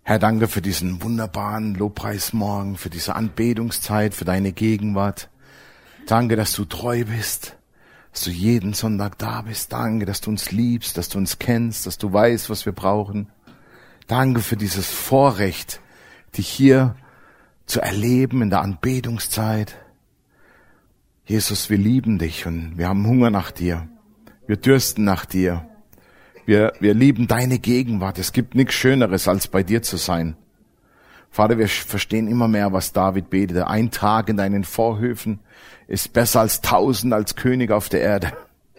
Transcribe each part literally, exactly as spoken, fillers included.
Herr, danke für diesen wunderbaren Lobpreismorgen, für diese Anbetungszeit, für deine Gegenwart. Danke, dass du treu bist, dass du jeden Sonntag da bist. Danke, dass du uns liebst, dass du uns kennst, dass du weißt, was wir brauchen. Danke für dieses Vorrecht, dich hier zu erleben in der Anbetungszeit. Jesus, wir lieben dich und wir haben Hunger nach dir. Wir dürsten nach dir. Wir, wir lieben deine Gegenwart. Es gibt nichts Schöneres, als bei dir zu sein. Vater, wir verstehen immer mehr, was David betete. Ein Tag in deinen Vorhöfen ist besser als tausend als König auf der Erde.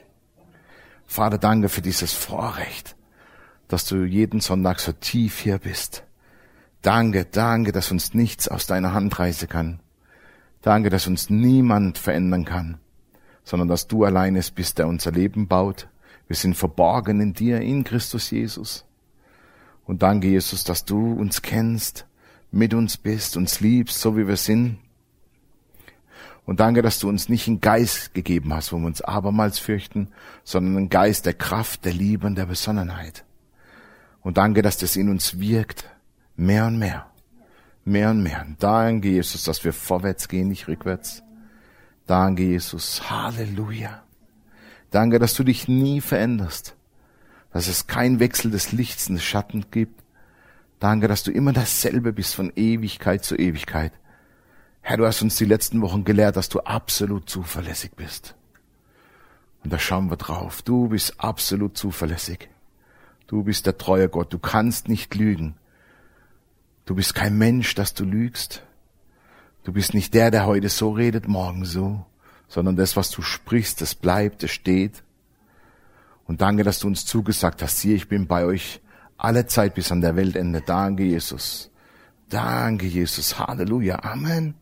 Vater, danke für dieses Vorrecht, dass du jeden Sonntag so tief hier bist. Danke, danke, dass uns nichts aus deiner Hand reißen kann. Danke, dass uns niemand verändern kann, sondern dass du allein es bist, der unser Leben baut. Wir sind verborgen in dir, in Christus Jesus. Und danke, Jesus, dass du uns kennst, mit uns bist, uns liebst, so wie wir sind. Und danke, dass du uns nicht einen Geist gegeben hast, wo wir uns abermals fürchten, sondern einen Geist der Kraft, der Liebe und der Besonnenheit. Und danke, dass das in uns wirkt, mehr und mehr, mehr und mehr. Und danke, Jesus, dass wir vorwärts gehen, nicht rückwärts. Danke, Jesus, Halleluja. Danke, dass du dich nie veränderst, dass es kein Wechsel des Lichts und des Schattens gibt. Danke, dass du immer dasselbe bist von Ewigkeit zu Ewigkeit. Herr, du hast uns die letzten Wochen gelehrt, dass du absolut zuverlässig bist. Und da schauen wir drauf. Du bist absolut zuverlässig. Du bist der treue Gott. Du kannst nicht lügen. Du bist kein Mensch, dass du lügst. Du bist nicht der, der heute so redet, morgen so, sondern das, was du sprichst, das bleibt, das steht. Und danke, dass du uns zugesagt hast, siehe, ich bin bei euch alle Zeit bis an der Weltende. Danke, Jesus. Danke, Jesus. Halleluja. Amen.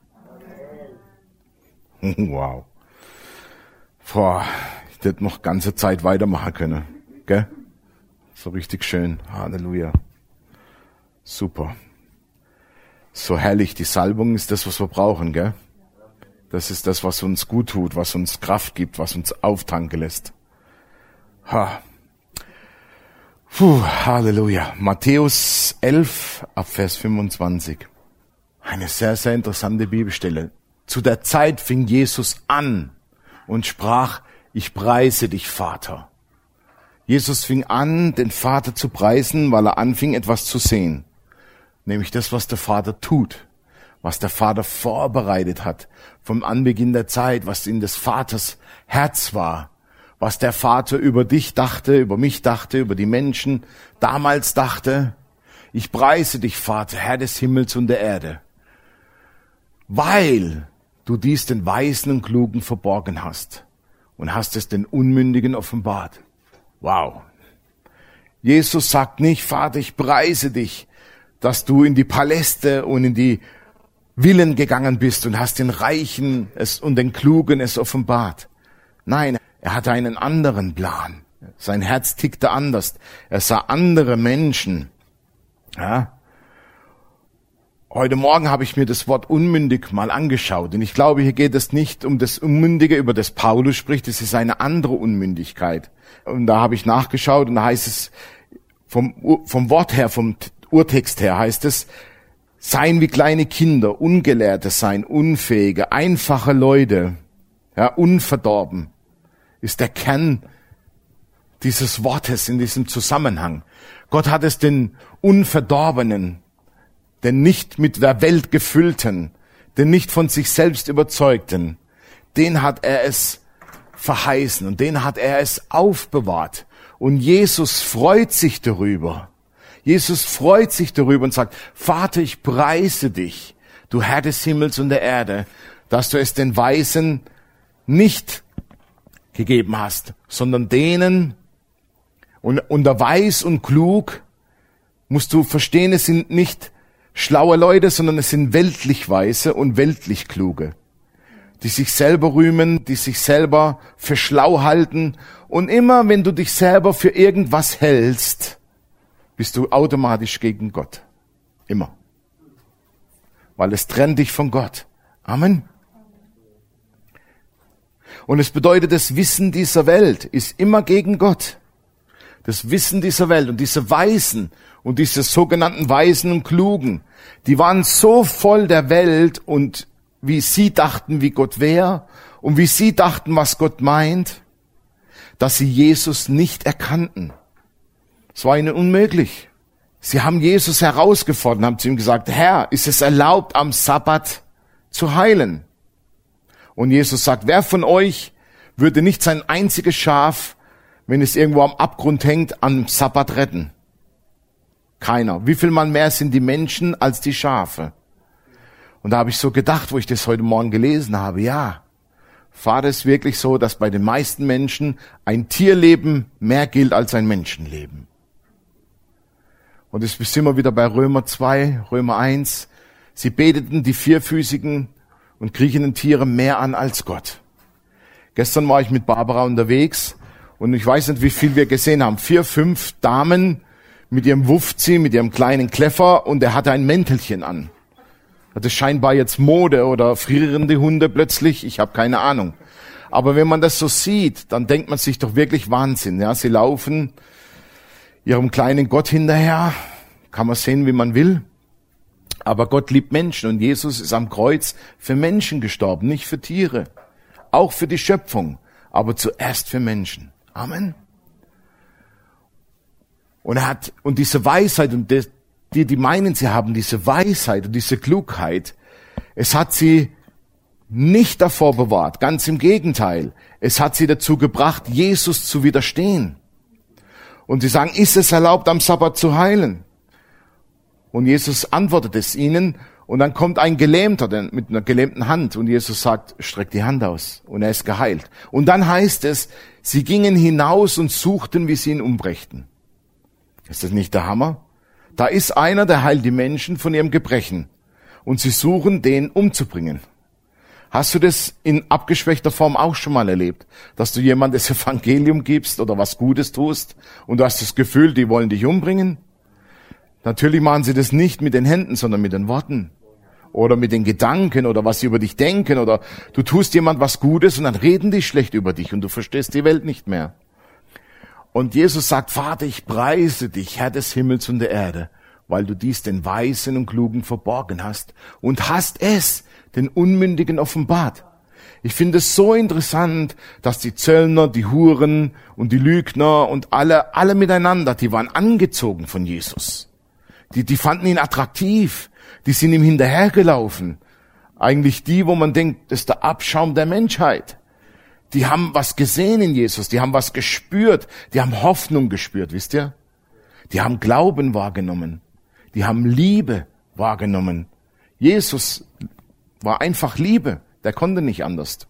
Amen. Wow. Boah, ich hätte noch ganze Zeit weitermachen können. Gell? So richtig schön. Halleluja. Super. So herrlich. Die Salbung ist das, was wir brauchen, gell? Das ist das, was uns gut tut, was uns Kraft gibt, was uns auftanken lässt. Ha. Puh, Halleluja. Matthäus elf, ab Vers fünfundzwanzig. Eine sehr, sehr interessante Bibelstelle. Zu der Zeit fing Jesus an und sprach, ich preise dich, Vater. Jesus fing an, den Vater zu preisen, weil er anfing, etwas zu sehen. Nämlich das, was der Vater tut. Was der Vater vorbereitet hat, vom Anbeginn der Zeit, was in des Vaters Herz war, was der Vater über dich dachte, über mich dachte, über die Menschen damals dachte. Ich preise dich, Vater, Herr des Himmels und der Erde, weil du dies den Weisen und Klugen verborgen hast und hast es den Unmündigen offenbart. Wow. Jesus sagt nicht, Vater, ich preise dich, dass du in die Paläste und in die Villen gegangen bist und hast den Reichen es und den Klugen es offenbart. Nein, er hatte einen anderen Plan. Sein Herz tickte anders. Er sah andere Menschen. Ja. Heute Morgen habe ich mir das Wort unmündig mal angeschaut. Und ich glaube, hier geht es nicht um das Unmündige, über das Paulus spricht. Es ist eine andere Unmündigkeit. Und da habe ich nachgeschaut und da heißt es, vom, vom Wort her, vom Urtext her heißt es, sein wie kleine Kinder, Ungelehrte sein, Unfähige, einfache Leute, ja, unverdorben, ist der Kern dieses Wortes in diesem Zusammenhang. Gott hat es den Unverdorbenen, den nicht mit der Welt gefüllten, den nicht von sich selbst überzeugten, den hat er es verheißen und den hat er es aufbewahrt. Und Jesus freut sich darüber. Jesus freut sich darüber und sagt, Vater, ich preise dich, du Herr des Himmels und der Erde, dass du es den Weisen nicht gegeben hast, sondern denen, und unter weis und klug musst du verstehen, es sind nicht schlaue Leute, sondern es sind weltlich Weise und weltlich Kluge, die sich selber rühmen, die sich selber für schlau halten. Und immer, wenn du dich selber für irgendwas hältst, bist du automatisch gegen Gott. Immer. Weil es trennt dich von Gott. Amen. Und es bedeutet, das Wissen dieser Welt ist immer gegen Gott. das Wissen dieser Welt und diese Weisen und diese sogenannten Weisen und Klugen, die waren so voll der Welt und wie sie dachten, wie Gott wäre und wie sie dachten, was Gott meint, dass sie Jesus nicht erkannten. Es war ihnen unmöglich. Sie haben Jesus herausgefordert, haben zu ihm gesagt, Herr, ist es erlaubt, am Sabbat zu heilen? Und Jesus sagt, wer von euch würde nicht sein einziges Schaf, wenn es irgendwo am Abgrund hängt, am Sabbat retten? Keiner. Wie viel mal mehr sind die Menschen als die Schafe? Und da habe ich so gedacht, wo ich das heute Morgen gelesen habe, ja, Vater, ist wirklich so, dass bei den meisten Menschen ein Tierleben mehr gilt als ein Menschenleben. Und jetzt sind wir wieder bei Römer zwei, Römer eins. Sie beteten die vierfüßigen und kriechenden Tiere mehr an als Gott. Gestern war ich mit Barbara unterwegs und ich weiß nicht, wie viel wir gesehen haben. Vier, fünf Damen mit ihrem Wuffzi, mit ihrem kleinen Kläffer und er hatte ein Mäntelchen an. Das ist scheinbar jetzt Mode oder frierende Hunde plötzlich, ich habe keine Ahnung. Aber wenn man das so sieht, dann denkt man sich doch wirklich Wahnsinn. Ja, sie laufen ihrem kleinen Gott hinterher, kann man sehen, wie man will. Aber Gott liebt Menschen und Jesus ist am Kreuz für Menschen gestorben, nicht für Tiere. Auch für die Schöpfung, aber zuerst für Menschen. Amen. Und er hat, und diese Weisheit, und die, die meinen, sie haben diese Weisheit und diese Klugheit, es hat sie nicht davor bewahrt, ganz im Gegenteil. Es hat sie dazu gebracht, Jesus zu widerstehen. Und sie sagen, ist es erlaubt, am Sabbat zu heilen? Und Jesus antwortet es ihnen und dann kommt ein Gelähmter mit einer gelähmten Hand und Jesus sagt, streck die Hand aus und er ist geheilt. Und dann heißt es, sie gingen hinaus und suchten, wie sie ihn umbrächten. Ist das nicht der Hammer? Da ist einer, der heilt die Menschen von ihrem Gebrechen und sie suchen, den umzubringen. Hast du das in abgeschwächter Form auch schon mal erlebt, dass du jemand das Evangelium gibst oder was Gutes tust und du hast das Gefühl, die wollen dich umbringen? Natürlich machen sie das nicht mit den Händen, sondern mit den Worten oder mit den Gedanken oder was sie über dich denken oder du tust jemand was Gutes und dann reden die schlecht über dich und du verstehst die Welt nicht mehr. Und Jesus sagt, Vater, ich preise dich, Herr des Himmels und der Erde, weil du dies den Weisen und Klugen verborgen hast und hast es den Unmündigen offenbart. Ich finde es so interessant, dass die Zöllner, die Huren und die Lügner und alle, alle miteinander, die waren angezogen von Jesus. Die, die fanden ihn attraktiv. Die sind ihm hinterhergelaufen. Eigentlich die, wo man denkt, das ist der Abschaum der Menschheit. Die haben was gesehen in Jesus. Die haben was gespürt. Die haben Hoffnung gespürt, wisst ihr? Die haben Glauben wahrgenommen. Die haben Liebe wahrgenommen. Jesus war einfach Liebe. Der konnte nicht anders.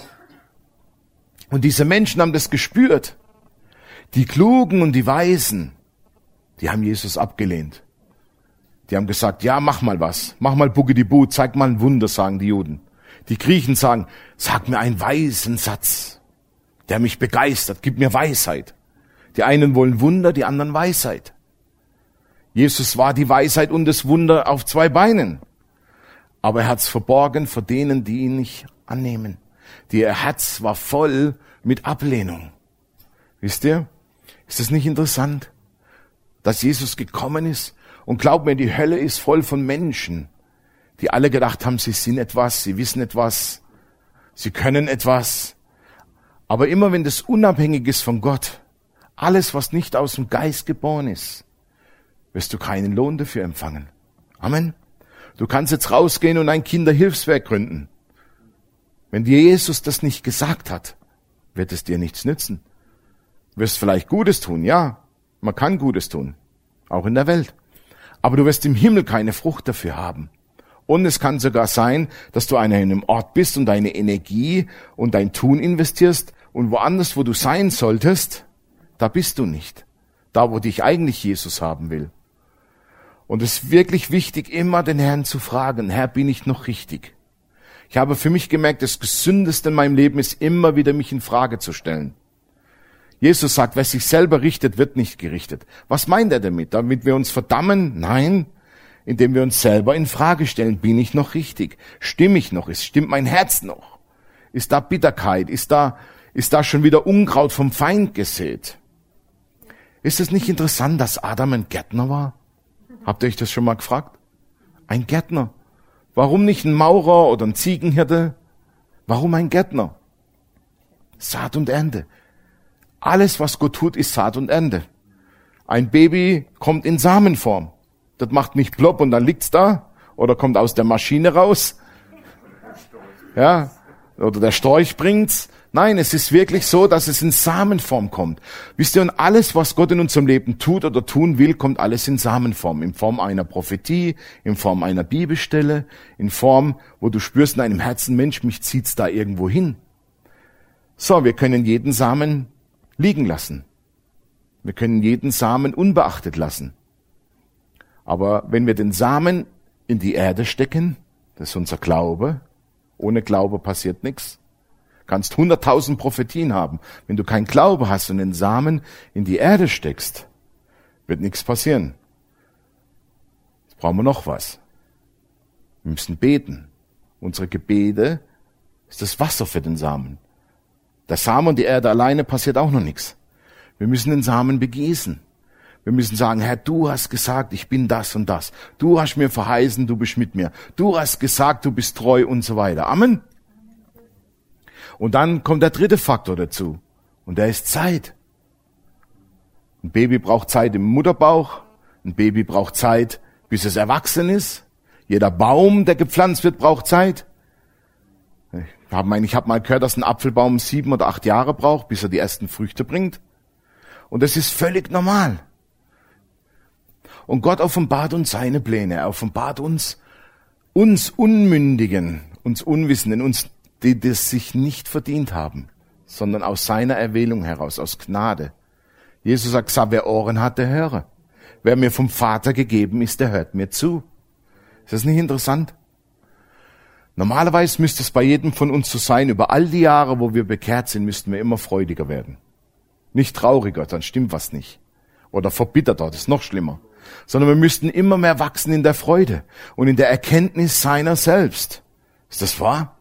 Und diese Menschen haben das gespürt. Die Klugen und die Weisen, die haben Jesus abgelehnt. Die haben gesagt, ja, mach mal was. Mach mal Buggedibu, zeig mal ein Wunder, sagen die Juden. Die Griechen sagen, sag mir einen weisen Satz, der mich begeistert, gib mir Weisheit. Die einen wollen Wunder, die anderen Weisheit. Jesus war die Weisheit und das Wunder auf zwei Beinen. Aber er hat's verborgen vor denen, die ihn nicht annehmen. Ihr Herz war voll mit Ablehnung. Wisst ihr? Ist das nicht interessant, dass Jesus gekommen ist? Und glaubt mir, die Hölle ist voll von Menschen, die alle gedacht haben, sie sind etwas, sie wissen etwas, sie können etwas. Aber immer wenn das unabhängig ist von Gott, alles, was nicht aus dem Geist geboren ist, wirst du keinen Lohn dafür empfangen. Amen. Du kannst jetzt rausgehen und ein Kinderhilfswerk gründen. Wenn dir Jesus das nicht gesagt hat, wird es dir nichts nützen. Du wirst vielleicht Gutes tun, ja, man kann Gutes tun, auch in der Welt. Aber du wirst im Himmel keine Frucht dafür haben. Und es kann sogar sein, dass du an einem Ort bist und deine Energie und dein Tun investierst und woanders, wo du sein solltest, da bist du nicht. Da, wo dich eigentlich Jesus haben will. Und es ist wirklich wichtig, immer den Herrn zu fragen, Herr, bin ich noch richtig? Ich habe für mich gemerkt, das Gesündeste in meinem Leben ist immer wieder, mich in Frage zu stellen. Jesus sagt, wer sich selber richtet, wird nicht gerichtet. Was meint er damit? Damit wir uns verdammen? Nein, indem wir uns selber in Frage stellen. Bin ich noch richtig? Stimme ich noch? Ist, stimmt mein Herz noch? Ist da Bitterkeit? Ist da, ist da schon wieder Unkraut vom Feind gesät? Ist es nicht interessant, dass Adam ein Gärtner war? Habt ihr euch das schon mal gefragt? Ein Gärtner. Warum nicht ein Maurer oder ein Ziegenhirte? Warum ein Gärtner? Saat und Ernte. Alles, was Gott tut, ist Saat und Ernte. Ein Baby kommt in Samenform. Das macht nicht plopp und dann liegt's da. Oder kommt aus der Maschine raus. Ja. Oder der Storch bringt's. Nein, es ist wirklich so, dass es in Samenform kommt. Wisst ihr, und alles, was Gott in unserem Leben tut oder tun will, kommt alles in Samenform. In Form einer Prophetie, in Form einer Bibelstelle, in Form, wo du spürst in deinem Herzen, Mensch, mich zieht's da irgendwo hin. So, wir können jeden Samen liegen lassen. Wir können jeden Samen unbeachtet lassen. Aber wenn wir den Samen in die Erde stecken, das ist unser Glaube. Ohne Glaube passiert nichts. Du kannst hunderttausend Prophetien haben. Wenn du keinen Glaube hast und den Samen in die Erde steckst, wird nichts passieren. Jetzt brauchen wir noch was. Wir müssen beten. Unsere Gebete ist das Wasser für den Samen. Der Samen und die Erde alleine passiert auch noch nichts. Wir müssen den Samen begießen. Wir müssen sagen, Herr, du hast gesagt, ich bin das und das. Du hast mir verheißen, du bist mit mir. Du hast gesagt, du bist treu und so weiter. Amen. Und dann kommt der dritte Faktor dazu. Und der ist Zeit. Ein Baby braucht Zeit im Mutterbauch. Ein Baby braucht Zeit, bis es erwachsen ist. Jeder Baum, der gepflanzt wird, braucht Zeit. Ich habe mein, ich hab mal gehört, dass ein Apfelbaum sieben oder acht Jahre braucht, bis er die ersten Früchte bringt. Und das ist völlig normal. Und Gott offenbart uns seine Pläne. Er offenbart uns, uns Unmündigen, uns Unwissenden, uns, die das sich nicht verdient haben, sondern aus seiner Erwählung heraus, aus Gnade. Jesus sagt, wer Ohren hat, der höre. Wer mir vom Vater gegeben ist, der hört mir zu. Ist das nicht interessant? Normalerweise müsste es bei jedem von uns so sein, über all die Jahre, wo wir bekehrt sind, müssten wir immer freudiger werden. Nicht trauriger, dann stimmt was nicht. Oder verbitterter, das ist noch schlimmer. Sondern wir müssten immer mehr wachsen in der Freude und in der Erkenntnis seiner selbst. Ist das wahr?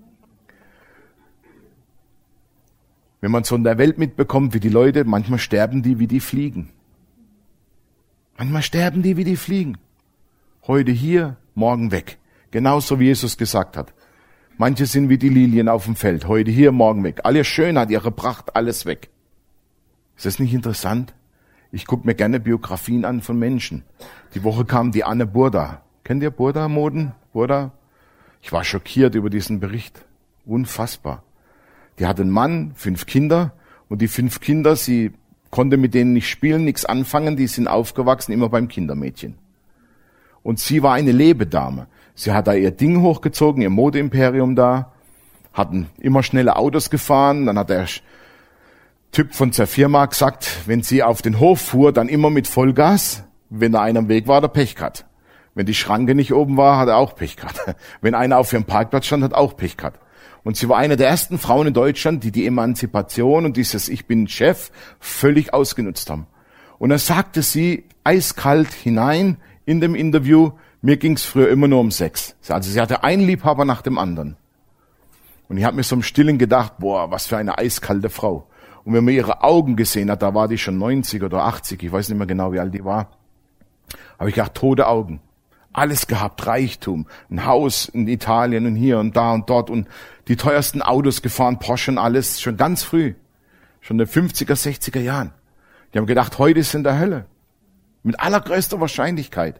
Wenn man so in der Welt mitbekommt, wie die Leute, manchmal sterben die, wie die fliegen. Manchmal sterben die, wie die fliegen. Heute hier, morgen weg. Genauso wie Jesus gesagt hat. Manche sind wie die Lilien auf dem Feld. Heute hier, morgen weg. Alle Schönheit, ihre Pracht, alles weg. Ist das nicht interessant? Ich gucke mir gerne Biografien an von Menschen. Die Woche kam die Anne Burda. Kennt ihr Burda, Moden? Burda? Ich war schockiert über diesen Bericht. Unfassbar. Die hat einen Mann, fünf Kinder. Und die fünf Kinder, sie konnte mit denen nicht spielen, nichts anfangen. Die sind aufgewachsen, immer beim Kindermädchen. Und sie war eine Lebedame. Sie hat da ihr Ding hochgezogen, ihr Modeimperium da. Hatten immer schnelle Autos gefahren. Dann hat der Typ von der Firma gesagt, wenn sie auf den Hof fuhr, dann immer mit Vollgas. Wenn da einer am Weg war, hat er Pech gehabt. Wenn die Schranke nicht oben war, hat er auch Pech gehabt. Wenn einer auf ihrem Parkplatz stand, hat er auch Pech gehabt. Und sie war eine der ersten Frauen in Deutschland, die die Emanzipation und dieses Ich bin Chef völlig ausgenutzt haben. Und dann sagte sie eiskalt hinein in dem Interview, mir ging's früher immer nur um Sex. Also sie hatte einen Liebhaber nach dem anderen. Und ich habe mir so im Stillen gedacht, boah, was für eine eiskalte Frau. Und wenn man ihre Augen gesehen hat, da war die schon neunzig oder achtzig, ich weiß nicht mehr genau, wie alt die war, habe ich gedacht, tote Augen. Alles gehabt, Reichtum, ein Haus in Italien und hier und da und dort und die teuersten Autos gefahren, Porsche und alles, schon ganz früh, schon in den fünfziger, sechziger Jahren. Die haben gedacht, heute ist in der Hölle. Mit allergrößter Wahrscheinlichkeit.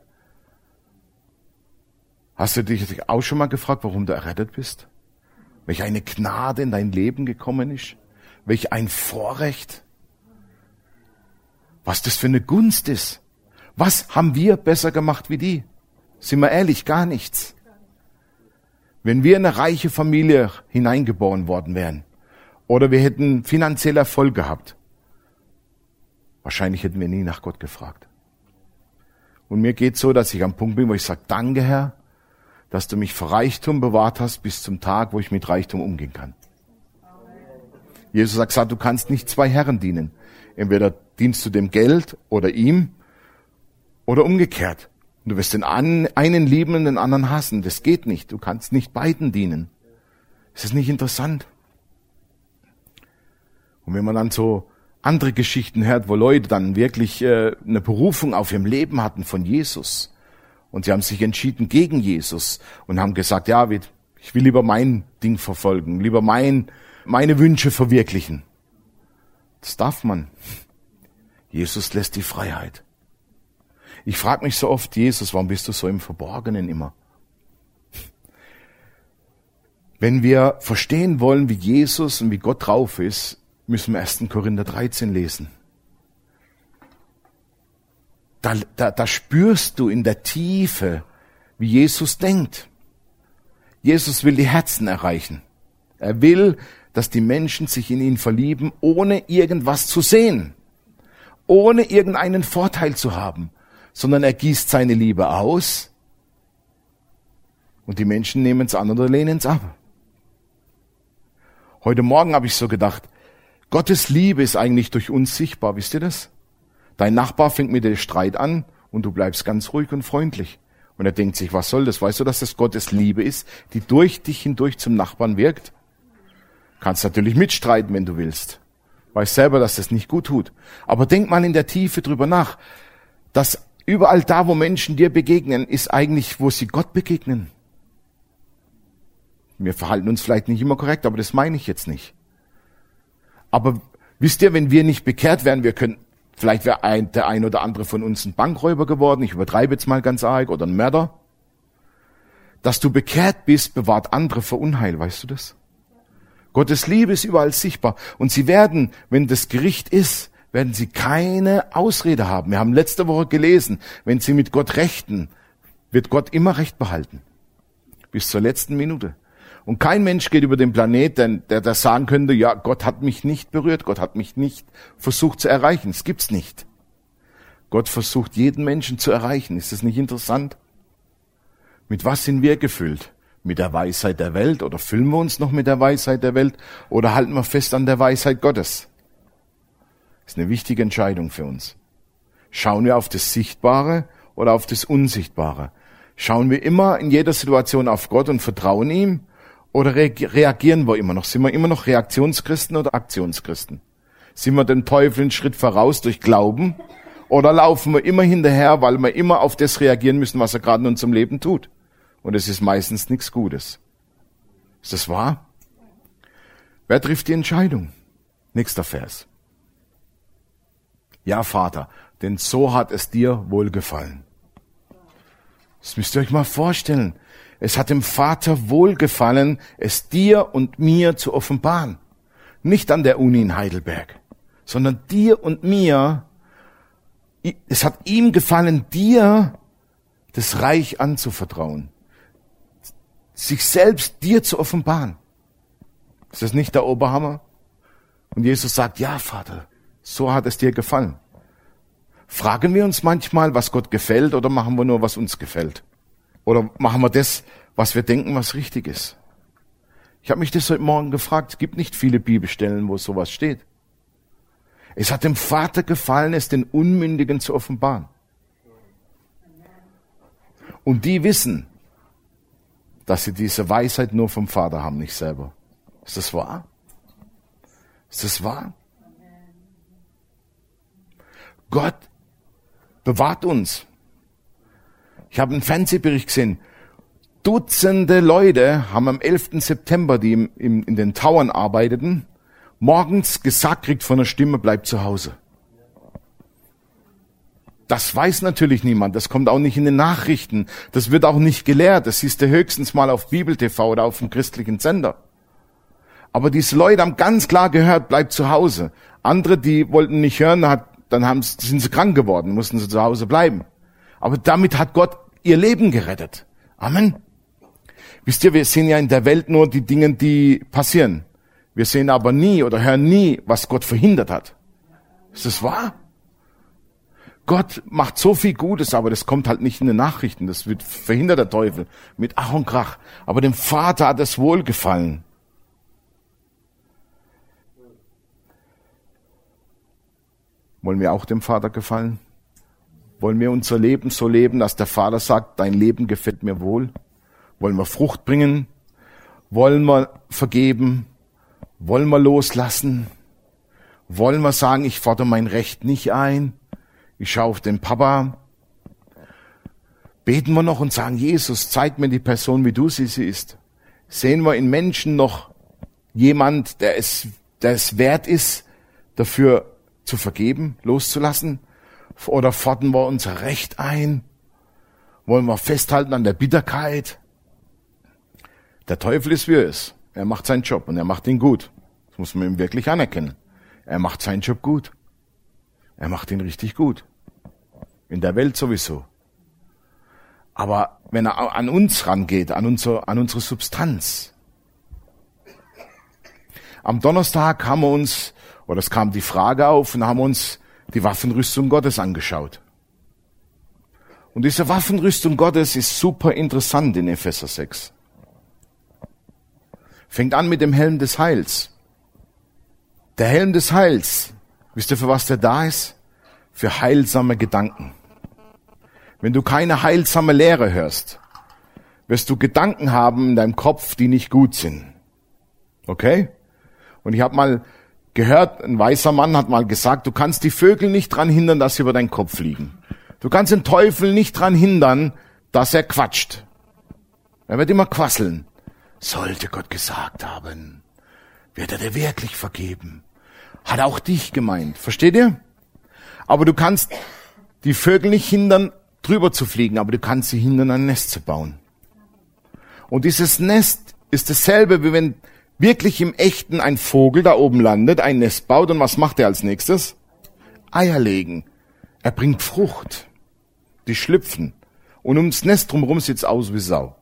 Hast du dich auch schon mal gefragt, warum du errettet bist? Welch eine Gnade in dein Leben gekommen ist? Welch ein Vorrecht? Was das für eine Gunst ist? Was haben wir besser gemacht wie die? Sind wir ehrlich, gar nichts. Wenn wir in eine reiche Familie hineingeboren worden wären oder wir hätten finanziell Erfolg gehabt, wahrscheinlich hätten wir nie nach Gott gefragt. Und mir geht's so, dass ich am Punkt bin, wo ich sage, danke Herr, dass du mich vor Reichtum bewahrt hast bis zum Tag, wo ich mit Reichtum umgehen kann. Jesus hat gesagt, du kannst nicht zwei Herren dienen. Entweder dienst du dem Geld oder ihm oder umgekehrt. Du wirst den einen lieben und den anderen hassen. Das geht nicht. Du kannst nicht beiden dienen. Ist das nicht interessant? Und wenn man dann so andere Geschichten hört, wo Leute dann wirklich äh, eine Berufung auf ihrem Leben hatten von Jesus. Und sie haben sich entschieden gegen Jesus und haben gesagt, ja, ich will lieber mein Ding verfolgen, lieber mein, meine Wünsche verwirklichen. Das darf man. Jesus lässt die Freiheit. Ich frage mich so oft, Jesus, warum bist du so im Verborgenen immer? Wenn wir verstehen wollen, wie Jesus und wie Gott drauf ist, müssen wir ersten Korinther dreizehn lesen. Da, da, da spürst du in der Tiefe, wie Jesus denkt. Jesus will die Herzen erreichen. Er will, dass die Menschen sich in ihn verlieben, ohne irgendwas zu sehen, ohne irgendeinen Vorteil zu haben, sondern er gießt seine Liebe aus und die Menschen nehmen es an oder lehnen es ab. Heute Morgen habe ich so gedacht, Gottes Liebe ist eigentlich durch uns sichtbar, wisst ihr das? Dein Nachbar fängt mit dir Streit an und du bleibst ganz ruhig und freundlich. Und er denkt sich, was soll das? Weißt du, dass das Gottes Liebe ist, die durch dich hindurch zum Nachbarn wirkt? Kannst natürlich mitstreiten, wenn du willst. Weißt selber, dass das nicht gut tut. Aber denk mal in der Tiefe drüber nach, dass überall da, wo Menschen dir begegnen, ist eigentlich, wo sie Gott begegnen. Wir verhalten uns vielleicht nicht immer korrekt, aber das meine ich jetzt nicht. Aber wisst ihr, wenn wir nicht bekehrt wären, wir können, vielleicht wäre ein, der ein oder andere von uns ein Bankräuber geworden, ich übertreibe jetzt mal ganz arg, oder ein Mörder. Dass du bekehrt bist, bewahrt andere vor Unheil, weißt du das? Gottes Liebe ist überall sichtbar. Und sie werden, wenn das Gericht ist, werden sie keine Ausrede haben. Wir haben letzte Woche gelesen, wenn sie mit Gott rechten, wird Gott immer Recht behalten. Bis zur letzten Minute. Und kein Mensch geht über den Planet, der, der das sagen könnte, ja, Gott hat mich nicht berührt, Gott hat mich nicht versucht zu erreichen. Das gibt's nicht. Gott versucht, jeden Menschen zu erreichen. Ist das nicht interessant? Mit was sind wir gefüllt? Mit der Weisheit der Welt? Oder füllen wir uns noch mit der Weisheit der Welt? Oder halten wir fest an der Weisheit Gottes? Das ist eine wichtige Entscheidung für uns. Schauen wir auf das Sichtbare oder auf das Unsichtbare? Schauen wir immer in jeder Situation auf Gott und vertrauen ihm? Oder reagieren wir immer noch? Sind wir immer noch Reaktionschristen oder Aktionschristen? Sind wir dem Teufel einen Schritt voraus durch Glauben? Oder laufen wir immer hinterher, weil wir immer auf das reagieren müssen, was er gerade in unserem Leben tut? Und es ist meistens nichts Gutes. Ist das wahr? Wer trifft die Entscheidung? Nächster Vers. Ja, Vater, denn so hat es dir wohlgefallen. Das müsst ihr euch mal vorstellen. Es hat dem Vater wohlgefallen, es dir und mir zu offenbaren. Nicht an der Uni in Heidelberg, sondern dir und mir. Es hat ihm gefallen, dir das Reich anzuvertrauen. Sich selbst dir zu offenbaren. Ist das nicht der Oberhammer? Und Jesus sagt, ja, Vater, so hat es dir gefallen. Fragen wir uns manchmal, was Gott gefällt, oder machen wir nur, was uns gefällt? Oder machen wir das, was wir denken, was richtig ist? Ich habe mich das heute Morgen gefragt. Es gibt nicht viele Bibelstellen, wo sowas steht. Es hat dem Vater gefallen, es den Unmündigen zu offenbaren. Und die wissen, dass sie diese Weisheit nur vom Vater haben, nicht selber. Ist das wahr? Ist das wahr? Gott bewahrt uns. Ich habe einen Fernsehbericht gesehen. Dutzende Leute haben am elften September, die im, im, in den Towern arbeiteten, morgens gesagt kriegt von der Stimme, bleib zu Hause. Das weiß natürlich niemand. Das kommt auch nicht in den Nachrichten. Das wird auch nicht gelehrt. Das siehst du höchstens mal auf Bibel T V oder auf dem christlichen Sender. Aber diese Leute haben ganz klar gehört, bleib zu Hause. Andere, die wollten nicht hören, hat, dann haben, sind sie krank geworden, mussten sie zu Hause bleiben. Aber damit hat Gott ihr Leben gerettet. Amen. Wisst ihr, wir sehen ja in der Welt nur die Dinge, die passieren. Wir sehen aber nie oder hören nie, was Gott verhindert hat. Ist das wahr? Gott macht so viel Gutes, aber das kommt halt nicht in den Nachrichten. Das wird verhindert der Teufel mit Ach und Krach. Aber dem Vater hat es wohlgefallen. Wollen wir auch dem Vater gefallen? Wollen wir unser Leben so leben, dass der Vater sagt, dein Leben gefällt mir wohl? Wollen wir Frucht bringen? Wollen wir vergeben? Wollen wir loslassen? Wollen wir sagen, ich fordere mein Recht nicht ein? Ich schaue auf den Papa. Beten wir noch und sagen, Jesus, zeig mir die Person, wie du sie siehst. Sehen wir in Menschen noch jemand, der es, der es wert ist, dafür zu vergeben, loszulassen? Oder fordern wir unser Recht ein? Wollen wir festhalten an der Bitterkeit? Der Teufel ist wie er ist. Er macht seinen Job und er macht ihn gut. Das muss man ihm wirklich anerkennen. Er macht seinen Job gut. Er macht ihn richtig gut. In der Welt sowieso. Aber wenn er an uns rangeht, an, unser, an unsere Substanz. Am Donnerstag haben wir uns, oder es kam die Frage auf, und haben uns die Waffenrüstung Gottes angeschaut. Und diese Waffenrüstung Gottes ist super interessant in Epheser sechs. Fängt an mit dem Helm des Heils. Der Helm des Heils, wisst ihr, für was der da ist? Für heilsame Gedanken. Wenn du keine heilsame Lehre hörst, wirst du Gedanken haben in deinem Kopf, die nicht gut sind. Okay? Und ich habe mal gehört, ein weiser Mann hat mal gesagt, du kannst die Vögel nicht dran hindern, dass sie über deinen Kopf fliegen. Du kannst den Teufel nicht dran hindern, dass er quatscht. Er wird immer quasseln. Sollte Gott gesagt haben, wird er dir wirklich vergeben. Hat auch dich gemeint. Versteht ihr? Aber du kannst die Vögel nicht hindern, drüber zu fliegen, aber du kannst sie hindern, ein Nest zu bauen. Und dieses Nest ist dasselbe, wie wenn wirklich im Echten ein Vogel da oben landet, ein Nest baut, und was macht er als nächstes? Eier legen. Er bringt Frucht. Die schlüpfen. Und ums Nest drumherum sieht's aus wie Sau.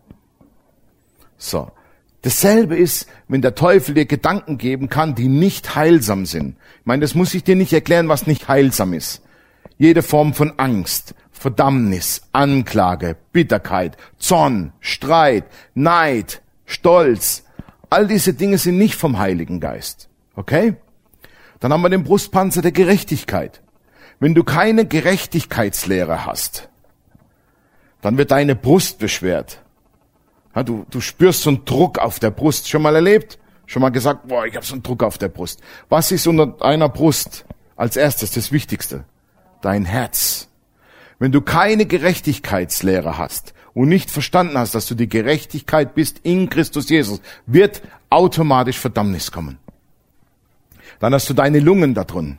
So. Dasselbe ist, wenn der Teufel dir Gedanken geben kann, die nicht heilsam sind. Ich meine, das muss ich dir nicht erklären, was nicht heilsam ist. Jede Form von Angst, Verdammnis, Anklage, Bitterkeit, Zorn, Streit, Neid, Stolz. All diese Dinge sind nicht vom Heiligen Geist. Okay? Dann haben wir den Brustpanzer der Gerechtigkeit. Wenn du keine Gerechtigkeitslehre hast, dann wird deine Brust beschwert. Ja, du, du spürst so einen Druck auf der Brust. Schon mal erlebt? Schon mal gesagt, boah, ich habe so einen Druck auf der Brust. Was ist unter deiner Brust als erstes das Wichtigste? Dein Herz. Wenn du keine Gerechtigkeitslehre hast und nicht verstanden hast, dass du die Gerechtigkeit bist in Christus Jesus, wird automatisch Verdammnis kommen. Dann hast du deine Lungen da drin.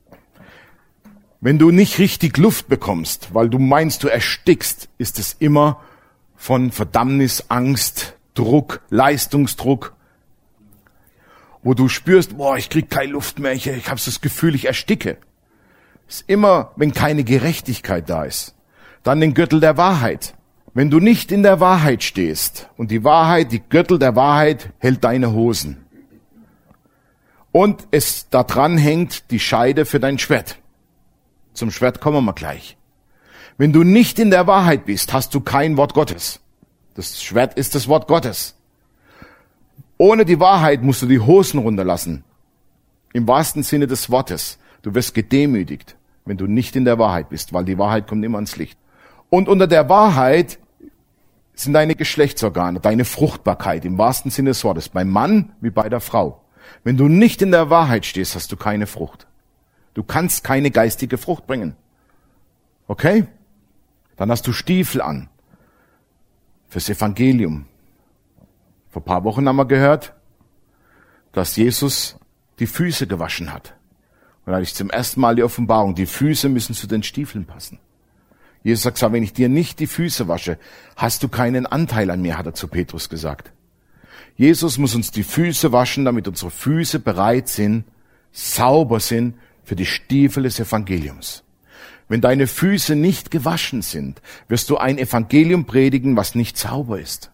Wenn du nicht richtig Luft bekommst, weil du meinst, du erstickst, ist es immer von Verdammnis, Angst, Druck, Leistungsdruck, wo du spürst, boah, ich krieg keine Luft mehr, ich, ich habe das Gefühl, ich ersticke. Ist immer, wenn keine Gerechtigkeit da ist. Dann den Gürtel der Wahrheit. Wenn du nicht in der Wahrheit stehst und die Wahrheit, die Gürtel der Wahrheit hält deine Hosen. Und es da dran hängt die Scheide für dein Schwert. Zum Schwert kommen wir gleich. Wenn du nicht in der Wahrheit bist, hast du kein Wort Gottes. Das Schwert ist das Wort Gottes. Ohne die Wahrheit musst du die Hosen runterlassen. Im wahrsten Sinne des Wortes. Du wirst gedemütigt, wenn du nicht in der Wahrheit bist, weil die Wahrheit kommt immer ans Licht. Und unter der Wahrheit sind deine Geschlechtsorgane, deine Fruchtbarkeit im wahrsten Sinne des Wortes. Beim Mann wie bei der Frau. Wenn du nicht in der Wahrheit stehst, hast du keine Frucht. Du kannst keine geistige Frucht bringen. Okay? Dann hast du Stiefel an. Fürs Evangelium. Vor ein paar Wochen haben wir gehört, dass Jesus die Füße gewaschen hat. Und da hatte ich zum ersten Mal die Offenbarung, die Füße müssen zu den Stiefeln passen. Jesus sagt, wenn ich dir nicht die Füße wasche, hast du keinen Anteil an mir, hat er zu Petrus gesagt. Jesus muss uns die Füße waschen, damit unsere Füße bereit sind, sauber sind für die Stiefel des Evangeliums. Wenn deine Füße nicht gewaschen sind, wirst du ein Evangelium predigen, was nicht sauber ist.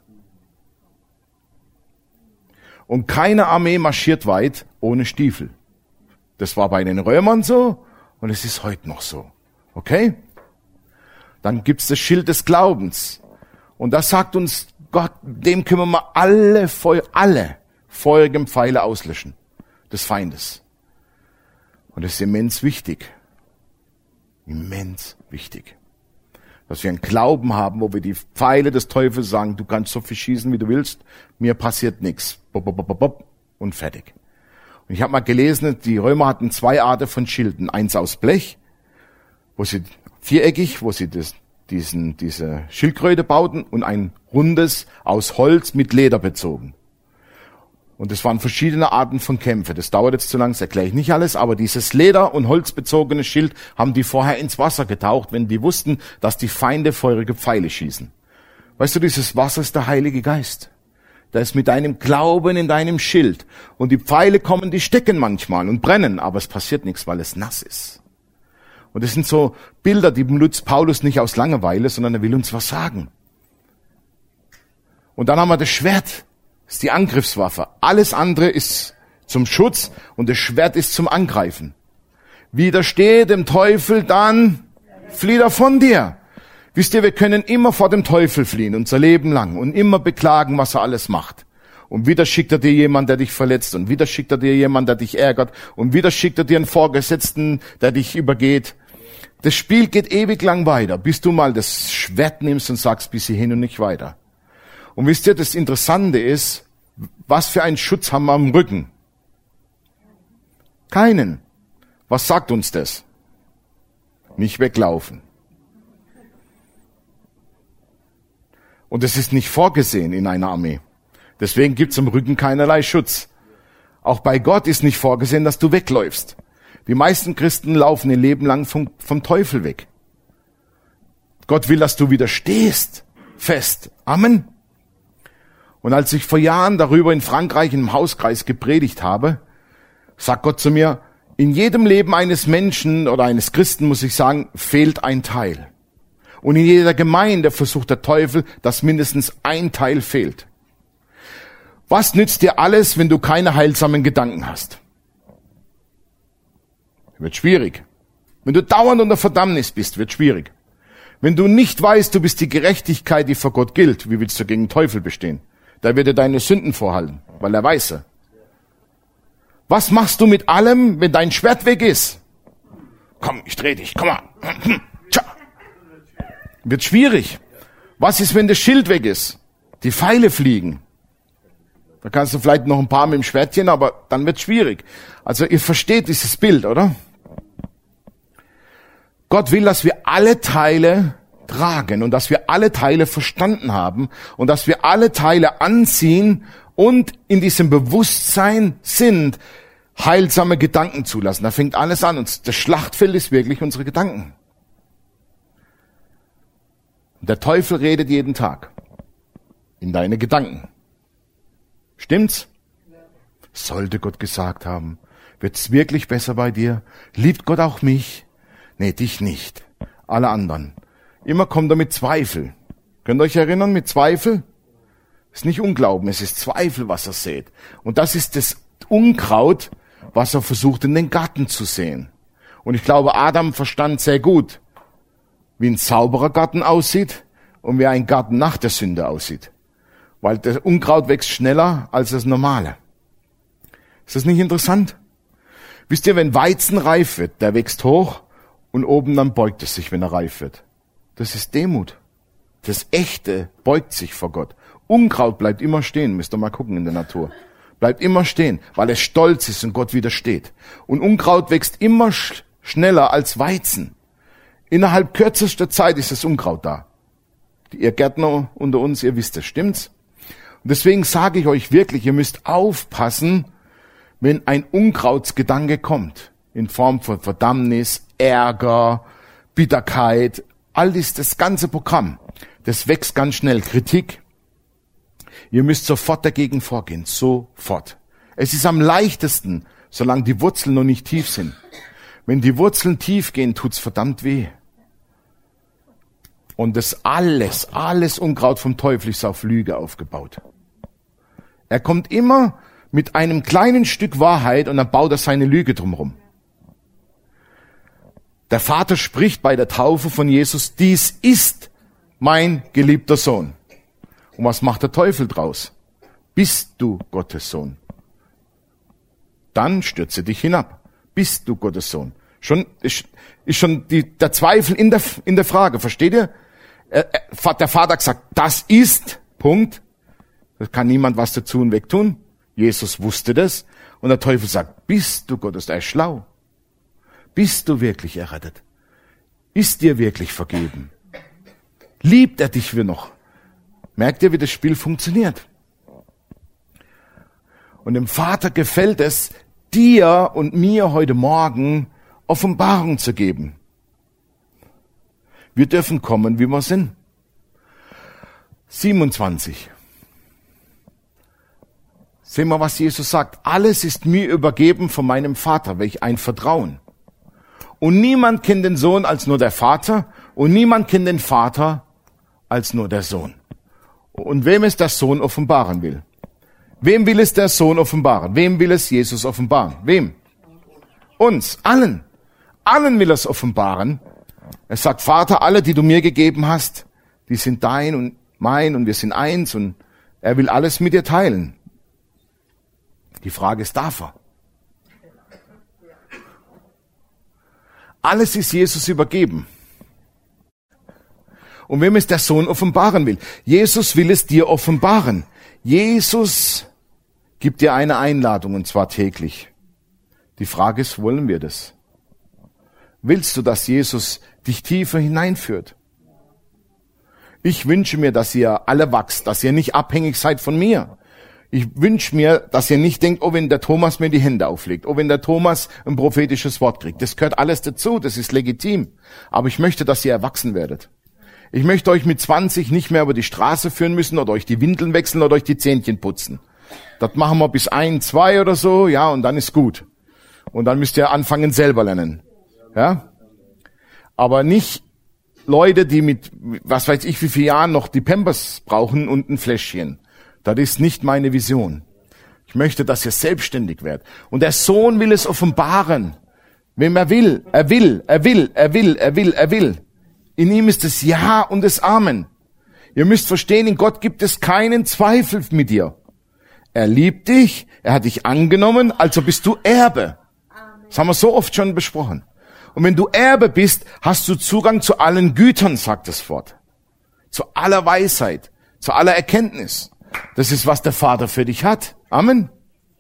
Und keine Armee marschiert weit ohne Stiefel. Das war bei den Römern so und es ist heute noch so. Okay? Dann gibt's das Schild des Glaubens. Und das sagt uns Gott, dem können wir alle, Feu- alle feurigen Pfeile auslöschen. Des Feindes. Und das ist immens wichtig. Immens wichtig. Dass wir einen Glauben haben, wo wir die Pfeile des Teufels sagen, du kannst so viel schießen, wie du willst, mir passiert nichts. Bop, bop, bop, bop, und fertig. Ich habe mal gelesen, die Römer hatten zwei Arten von Schilden. Eins aus Blech, wo sie viereckig, wo sie das, diesen, diese Schildkröte bauten, und ein rundes aus Holz mit Leder bezogen. Und es waren verschiedene Arten von Kämpfen. Das dauert jetzt zu lang, das erkläre ich nicht alles, aber dieses Leder- und holzbezogene Schild haben die vorher ins Wasser getaucht, wenn die wussten, dass die Feinde feurige Pfeile schießen. Weißt du, dieses Wasser ist der Heilige Geist. Der ist mit deinem Glauben in deinem Schild. Und die Pfeile kommen, die stecken manchmal und brennen, aber es passiert nichts, weil es nass ist. Und das sind so Bilder, die benutzt Paulus nicht aus Langeweile, sondern er will uns was sagen. Und dann haben wir das Schwert. Das ist die Angriffswaffe. Alles andere ist zum Schutz und das Schwert ist zum Angreifen. Widerstehe dem Teufel, dann flieht er von dir. Wisst ihr, wir können immer vor dem Teufel fliehen, unser Leben lang, und immer beklagen, was er alles macht. Und wieder schickt er dir jemand, der dich verletzt, und wieder schickt er dir jemand, der dich ärgert, und wieder schickt er dir einen Vorgesetzten, der dich übergeht. Das Spiel geht ewig lang weiter, bis du mal das Schwert nimmst und sagst, bis hierhin und nicht weiter. Und wisst ihr, das Interessante ist, was für einen Schutz haben wir am Rücken? Keinen. Was sagt uns das? Nicht weglaufen. Und es ist nicht vorgesehen in einer Armee. Deswegen gibt es am Rücken keinerlei Schutz. Auch bei Gott ist nicht vorgesehen, dass du wegläufst. Die meisten Christen laufen ihr Leben lang vom, vom Teufel weg. Gott will, dass du widerstehst. Fest. Amen. Und als ich vor Jahren darüber in Frankreich im Hauskreis gepredigt habe, sagt Gott zu mir, in jedem Leben eines Menschen oder eines Christen, muss ich sagen, fehlt ein Teil. Und in jeder Gemeinde versucht der Teufel, dass mindestens ein Teil fehlt. Was nützt dir alles, wenn du keine heilsamen Gedanken hast? Wird schwierig. Wenn du dauernd unter Verdammnis bist, wird schwierig. Wenn du nicht weißt, du bist die Gerechtigkeit, die vor Gott gilt, wie willst du gegen den Teufel bestehen? Da wird er deine Sünden vorhalten, weil er weiß er. Was machst du mit allem, wenn dein Schwert weg ist? Komm, ich dreh dich, komm mal. Tja. Wird schwierig. Was ist, wenn das Schild weg ist? Die Pfeile fliegen. Da kannst du vielleicht noch ein paar mit dem Schwertchen, aber dann wird es schwierig. Also ihr versteht dieses Bild, oder? Gott will, dass wir alle Teile tragen und dass wir alle Teile verstanden haben und dass wir alle Teile anziehen und in diesem Bewusstsein sind, heilsame Gedanken zulassen. Da fängt alles an und das Schlachtfeld ist wirklich unsere Gedanken. Der Teufel redet jeden Tag in deine Gedanken. Stimmt's? Sollte Gott gesagt haben. Wird's wirklich besser bei dir? Liebt Gott auch mich? Nee, dich nicht. Alle anderen. Immer kommt er mit Zweifel. Könnt ihr euch erinnern, mit Zweifel? Es ist nicht Unglauben, es ist Zweifel, was er sät. Und das ist das Unkraut, was er versucht in den Garten zu sehen. Und ich glaube, Adam verstand sehr gut, wie ein sauberer Garten aussieht und wie ein Garten nach der Sünde aussieht. Weil das Unkraut wächst schneller als das Normale. Ist das nicht interessant? Wisst ihr, wenn Weizen reif wird, der wächst hoch und oben dann beugt es sich, wenn er reif wird. Das ist Demut. Das Echte beugt sich vor Gott. Unkraut bleibt immer stehen, müsst ihr mal gucken in der Natur. Bleibt immer stehen, weil es stolz ist und Gott widersteht. Und Unkraut wächst immer sch- schneller als Weizen. Innerhalb kürzester Zeit ist das Unkraut da. Ihr Gärtner unter uns, ihr wisst es, stimmt's? Und deswegen sage ich euch wirklich, ihr müsst aufpassen, wenn ein Unkrautsgedanke kommt. In Form von Verdammnis, Ärger, Bitterkeit, all dies, das ganze Programm. Das wächst ganz schnell. Kritik. Ihr müsst sofort dagegen vorgehen. Sofort. Es ist am leichtesten, solange die Wurzeln noch nicht tief sind. Wenn die Wurzeln tief gehen, tut's verdammt weh. Und das alles, alles Unkraut vom Teufel ist auf Lüge aufgebaut. Er kommt immer mit einem kleinen Stück Wahrheit und dann baut er seine Lüge drumherum. Der Vater spricht bei der Taufe von Jesus, dies ist mein geliebter Sohn. Und was macht der Teufel draus? Bist du Gottes Sohn? Dann stürze dich hinab. Bist du Gottes Sohn? Schon ist, ist schon die, der Zweifel in der, in der Frage, versteht ihr? Er, er, der Vater hat gesagt, das ist, Punkt. Da kann niemand was dazu und wegtun. Jesus wusste das. Und der Teufel sagt, bist du Gottes, er ist schlau. Bist du wirklich errettet? Ist dir wirklich vergeben? Liebt er dich wie noch? Merkt ihr, wie das Spiel funktioniert? Und dem Vater gefällt es, dir und mir heute Morgen Offenbarung zu geben. Wir dürfen kommen, wie wir sind. siebenundzwanzig. Sehen wir, was Jesus sagt. Alles ist mir übergeben von meinem Vater, welch ein Vertrauen. Und niemand kennt den Sohn als nur der Vater und niemand kennt den Vater als nur der Sohn. Und wem es der Sohn offenbaren will? Wem will es der Sohn offenbaren? Wem will es Jesus offenbaren? Wem? Uns, allen. Allen will er es offenbaren. Er sagt, Vater, alle, die du mir gegeben hast, die sind dein und mein und wir sind eins und er will alles mit dir teilen. Die Frage ist, darf er? Alles ist Jesus übergeben. Und wem es der Sohn offenbaren will? Jesus will es dir offenbaren. Jesus gibt dir eine Einladung, und zwar täglich. Die Frage ist, wollen wir das? Willst du, dass Jesus dich tiefer hineinführt? Ich wünsche mir, dass ihr alle wachst, dass ihr nicht abhängig seid von mir. Ich wünsche mir, dass ihr nicht denkt, oh, wenn der Thomas mir die Hände auflegt, oh, wenn der Thomas ein prophetisches Wort kriegt. Das gehört alles dazu, das ist legitim. Aber ich möchte, dass ihr erwachsen werdet. Ich möchte euch mit zwanzig nicht mehr über die Straße führen müssen oder euch die Windeln wechseln oder euch die Zähnchen putzen. Das machen wir bis ein, zwei oder so, ja, und dann ist gut. Und dann müsst ihr anfangen, selber lernen. Ja? Aber nicht Leute, die mit, was weiß ich, wie viele Jahren noch die Pampers brauchen und ein Fläschchen. Das ist nicht meine Vision. Ich möchte, dass ihr selbstständig werdet. Und der Sohn will es offenbaren. Wem er will, er will, er will, er will, er will, er will. In ihm ist das Ja und das Amen. Ihr müsst verstehen, in Gott gibt es keinen Zweifel mit dir. Er liebt dich, er hat dich angenommen, also bist du Erbe. Das haben wir so oft schon besprochen. Und wenn du Erbe bist, hast du Zugang zu allen Gütern, sagt das Wort. Zu aller Weisheit, zu aller Erkenntnis. Das ist, was der Vater für dich hat. Amen.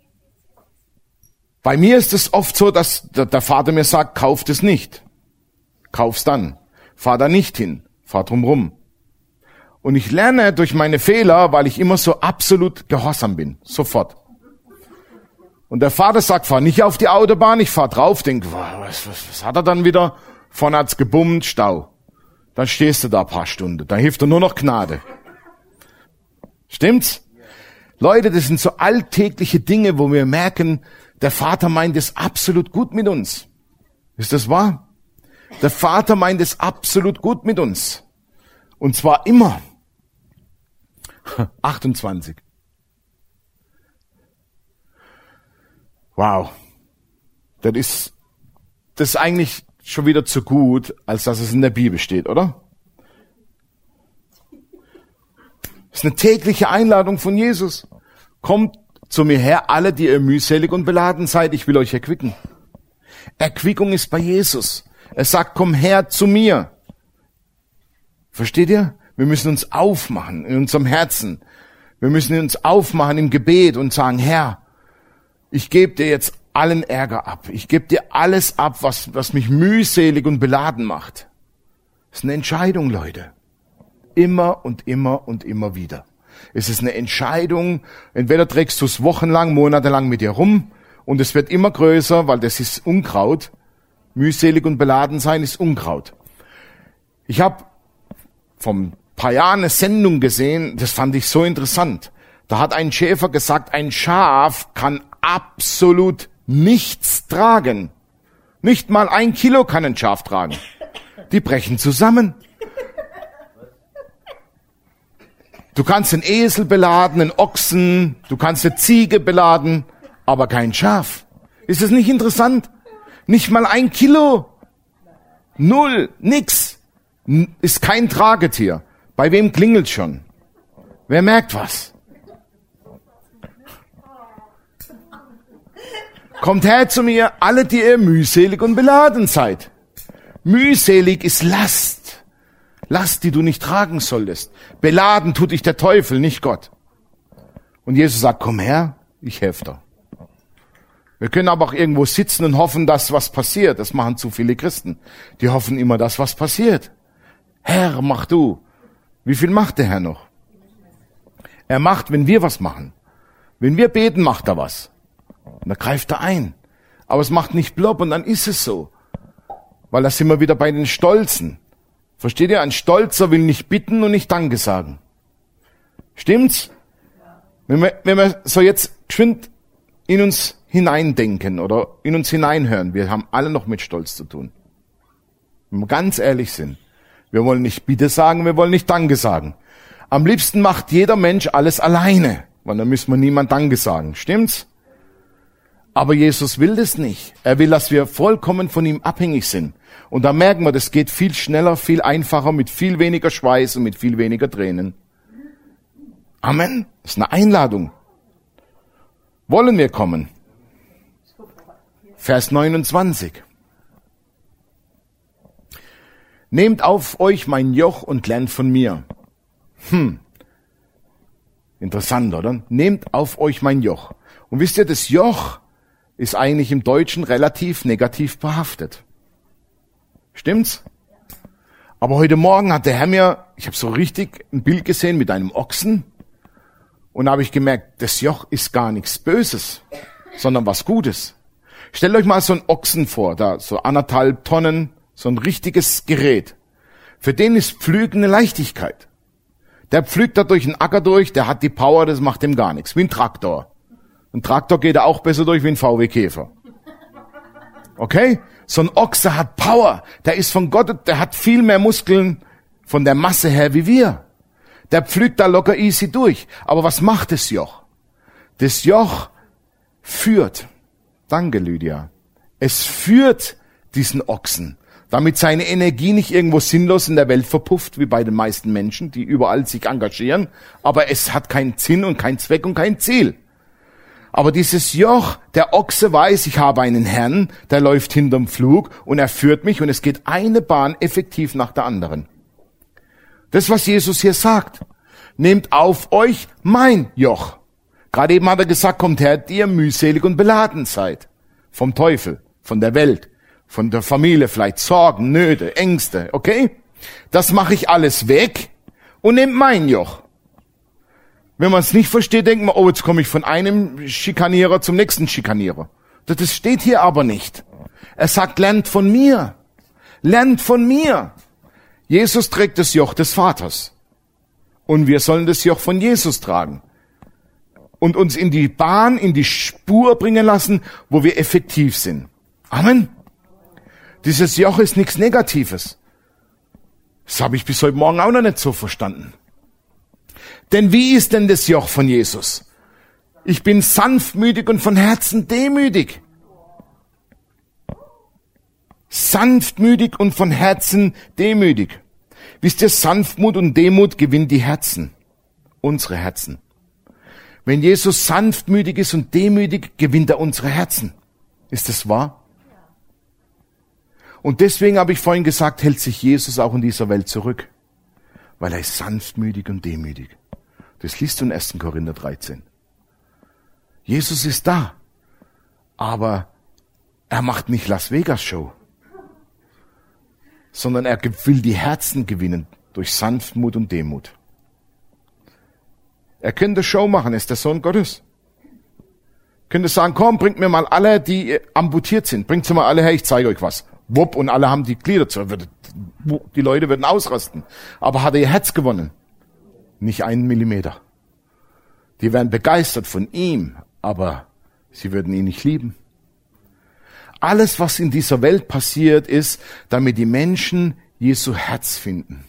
Bei mir ist es oft so, dass der Vater mir sagt, kauf das nicht. Kauf's dann. Fahr da nicht hin. Fahr drum rum. Und ich lerne durch meine Fehler, weil ich immer so absolut gehorsam bin. Sofort. Und der Vater sagt, fahr nicht auf die Autobahn, ich fahr drauf, denk, was, was, was hat er dann wieder? Vorne hat's gebummt, Stau. Dann stehst du da ein paar Stunden. Dann hilft dir nur noch Gnade. Stimmt's? Leute, das sind so alltägliche Dinge, wo wir merken, der Vater meint es absolut gut mit uns. Ist das wahr? Der Vater meint es absolut gut mit uns. Und zwar immer. achtundzwanzig. Wow. Das ist, das ist eigentlich schon wieder zu gut, als dass es in der Bibel steht, oder? Das ist eine tägliche Einladung von Jesus. Kommt zu mir her, alle, die ihr mühselig und beladen seid, ich will euch erquicken. Erquickung ist bei Jesus. Er sagt, komm her zu mir. Versteht ihr? Wir müssen uns aufmachen in unserem Herzen. Wir müssen uns aufmachen im Gebet und sagen, Herr, ich gebe dir jetzt allen Ärger ab. Ich gebe dir alles ab, was, was mich mühselig und beladen macht. Das ist eine Entscheidung, Leute. Immer und immer und immer wieder. Es ist eine Entscheidung, entweder trägst du es wochenlang, monatelang mit dir rum und es wird immer größer, weil das ist Unkraut. Mühselig und beladen sein ist Unkraut. Ich habe vor paar Jahren eine Sendung gesehen, das fand ich so interessant. Da hat ein Schäfer gesagt, ein Schaf kann absolut nichts tragen. Nicht mal ein Kilo kann ein Schaf tragen. Die brechen zusammen. Du kannst einen Esel beladen, einen Ochsen, du kannst eine Ziege beladen, aber kein Schaf. Ist das nicht interessant? Nicht mal ein Kilo. Null, nix. Ist kein Tragetier. Bei wem klingelt schon? Wer merkt was? Kommt her zu mir, alle, die ihr mühselig und beladen seid. Mühselig ist Last. Last, die du nicht tragen solltest. Beladen tut dich der Teufel, nicht Gott. Und Jesus sagt, komm her, ich helfe dir. Wir können aber auch irgendwo sitzen und hoffen, dass was passiert. Das machen zu viele Christen. Die hoffen immer, dass was passiert. Herr, mach du. Wie viel macht der Herr noch? Er macht, wenn wir was machen. Wenn wir beten, macht er was. Und da greift er ein. Aber es macht nicht plopp und dann ist es so. Weil da sind wir wieder bei den Stolzen. Versteht ihr? Ein Stolzer will nicht bitten und nicht Danke sagen. Stimmt's? Wenn wir, wenn wir so jetzt geschwind in uns hineindenken oder in uns hineinhören, wir haben alle noch mit Stolz zu tun. Wenn wir ganz ehrlich sind. Wir wollen nicht Bitte sagen, wir wollen nicht Danke sagen. Am liebsten macht jeder Mensch alles alleine, weil dann müssen wir niemand Danke sagen. Stimmt's? Aber Jesus will das nicht. Er will, dass wir vollkommen von ihm abhängig sind. Und da merken wir, das geht viel schneller, viel einfacher, mit viel weniger Schweiß und mit viel weniger Tränen. Amen. Das ist eine Einladung. Wollen wir kommen? Vers neunundzwanzig. Nehmt auf euch mein Joch und lernt von mir. Hm. Interessant, oder? Nehmt auf euch mein Joch. Und wisst ihr, das Joch ist eigentlich im Deutschen relativ negativ behaftet. Stimmt's? Aber heute Morgen hat der Herr mir, ich habe so richtig ein Bild gesehen mit einem Ochsen und da habe ich gemerkt, das Joch ist gar nichts Böses, sondern was Gutes. Stellt euch mal so einen Ochsen vor, da so anderthalb Tonnen, so ein richtiges Gerät. Für den ist Pflügen eine Leichtigkeit. Der pflügt da durch den Acker durch, der hat die Power, das macht ihm gar nichts, wie ein Traktor. Ein Traktor geht er auch besser durch wie ein V W Käfer. Okay? So ein Ochse hat Power. Der ist von Gott, der hat viel mehr Muskeln von der Masse her wie wir. Der pflügt da locker easy durch. Aber was macht das Joch? Das Joch führt. Danke, Lydia. Es führt diesen Ochsen, damit seine Energie nicht irgendwo sinnlos in der Welt verpufft, wie bei den meisten Menschen, die überall sich engagieren. Aber es hat keinen Sinn und keinen Zweck und kein Ziel. Aber dieses Joch, der Ochse weiß, ich habe einen Herrn, der läuft hinterm Pflug und er führt mich und es geht eine Bahn effektiv nach der anderen. Das, was Jesus hier sagt. Nehmt auf euch mein Joch. Gerade eben hat er gesagt, kommt her, die ihr mühselig und beladen seid. Vom Teufel, von der Welt, von der Familie vielleicht, Sorgen, Nöte, Ängste, okay? Das mache ich alles weg und nehmt mein Joch. Wenn man es nicht versteht, denkt man, oh, jetzt komme ich von einem Schikanierer zum nächsten Schikanierer. Das steht hier aber nicht. Er sagt, lernt von mir. Lernt von mir. Jesus trägt das Joch des Vaters. Und wir sollen das Joch von Jesus tragen. Und uns in die Bahn, in die Spur bringen lassen, wo wir effektiv sind. Amen. Dieses Joch ist nichts Negatives. Das habe ich bis heute Morgen auch noch nicht so verstanden. Denn wie ist denn das Joch von Jesus? Ich bin sanftmütig und von Herzen demütig. Sanftmütig und von Herzen demütig. Wisst ihr, Sanftmut und Demut gewinnt die Herzen. Unsere Herzen. Wenn Jesus sanftmütig ist und demütig, gewinnt er unsere Herzen. Ist das wahr? Und deswegen habe ich vorhin gesagt, hält sich Jesus auch in dieser Welt zurück. Weil er ist sanftmütig und demütig. Das liest du in ersten Korinther dreizehn. Jesus ist da, aber er macht nicht Las Vegas Show, sondern er will die Herzen gewinnen durch Sanftmut und Demut. Er könnte Show machen, er ist der Sohn Gottes. Könnte sagen, komm, bringt mir mal alle, die amputiert sind, bringt sie mal alle her, ich zeige euch was. Wupp, und alle haben die Glieder zu. Die Leute würden ausrasten. Aber hat er ihr Herz gewonnen? Nicht einen Millimeter. Die wären begeistert von ihm, aber sie würden ihn nicht lieben. Alles, was in dieser Welt passiert, ist, damit die Menschen Jesu Herz finden.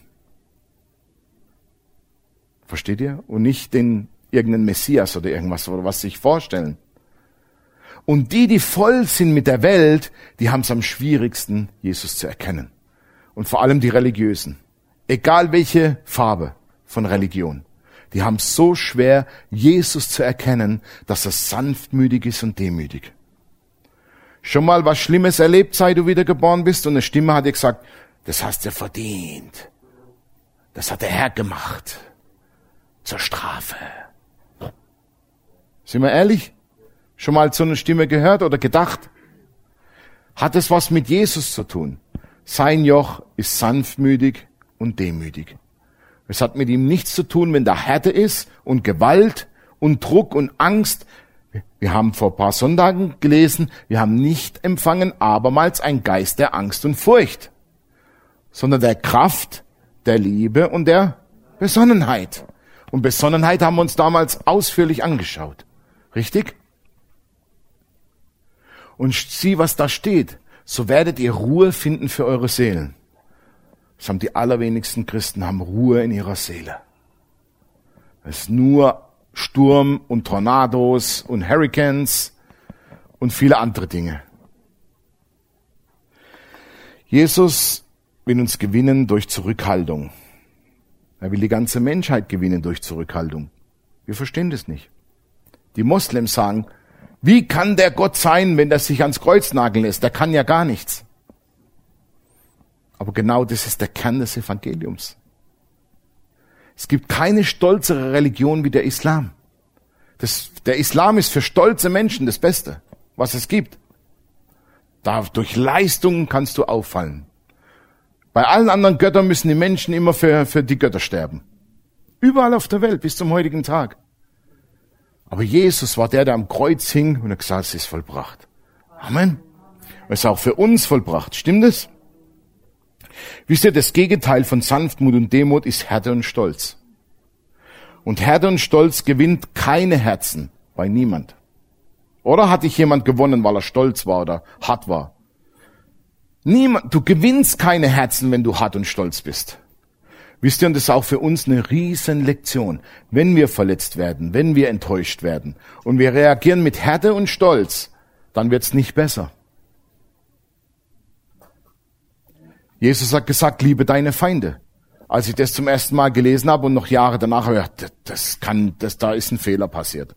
Versteht ihr? Und nicht den irgendeinen Messias oder irgendwas, oder was sich vorstellen. Und die, die voll sind mit der Welt, die haben es am schwierigsten, Jesus zu erkennen. Und vor allem die Religiösen. Egal welche Farbe von Religion. Die haben es so schwer, Jesus zu erkennen, dass er sanftmütig ist und demütig. Schon mal was Schlimmes erlebt, seit du wiedergeboren bist und eine Stimme hat dir gesagt, das hast du verdient. Das hat der Herr gemacht. Zur Strafe. Sind wir ehrlich? Schon mal so eine Stimme gehört oder gedacht? Hat es was mit Jesus zu tun? Sein Joch ist sanftmütig und demütig. Es hat mit ihm nichts zu tun, wenn da Härte ist und Gewalt und Druck und Angst. Wir haben vor ein paar Sonntagen gelesen, wir haben nicht empfangen abermals einen Geist der Angst und Furcht, sondern der Kraft, der Liebe und der Besonnenheit. Und Besonnenheit haben wir uns damals ausführlich angeschaut. Richtig? Und sieh, was da steht. So werdet ihr Ruhe finden für eure Seelen. Das haben die allerwenigsten Christen, haben Ruhe in ihrer Seele. Es ist nur Sturm und Tornados und Hurricanes und viele andere Dinge. Jesus will uns gewinnen durch Zurückhaltung. Er will die ganze Menschheit gewinnen durch Zurückhaltung. Wir verstehen das nicht. Die Moslems sagen, wie kann der Gott sein, wenn der sich ans Kreuz nageln lässt? Der kann ja gar nichts. Aber genau das ist der Kern des Evangeliums. Es gibt keine stolzere Religion wie der Islam. Das, der Islam ist für stolze Menschen das Beste, was es gibt. Da, durch Leistungen kannst du auffallen. Bei allen anderen Göttern müssen die Menschen immer für, für die Götter sterben. Überall auf der Welt, bis zum heutigen Tag. Aber Jesus war der, der am Kreuz hing und hat gesagt, es ist vollbracht. Amen. Es ist auch für uns vollbracht. Stimmt es? Wisst ihr, das Gegenteil von Sanftmut und Demut ist Härte und Stolz. Und Härte und Stolz gewinnt keine Herzen bei niemand. Oder hat dich jemand gewonnen, weil er stolz war oder hart war? Niemand. Du gewinnst keine Herzen, wenn du hart und stolz bist. Wisst ihr, und das ist auch für uns eine riesen Lektion. Wenn wir verletzt werden, wenn wir enttäuscht werden und wir reagieren mit Härte und Stolz, dann wird's nicht besser. Jesus hat gesagt, liebe deine Feinde. Als ich das zum ersten Mal gelesen habe und noch Jahre danach habe ich gedacht, das kann, das, da ist ein Fehler passiert.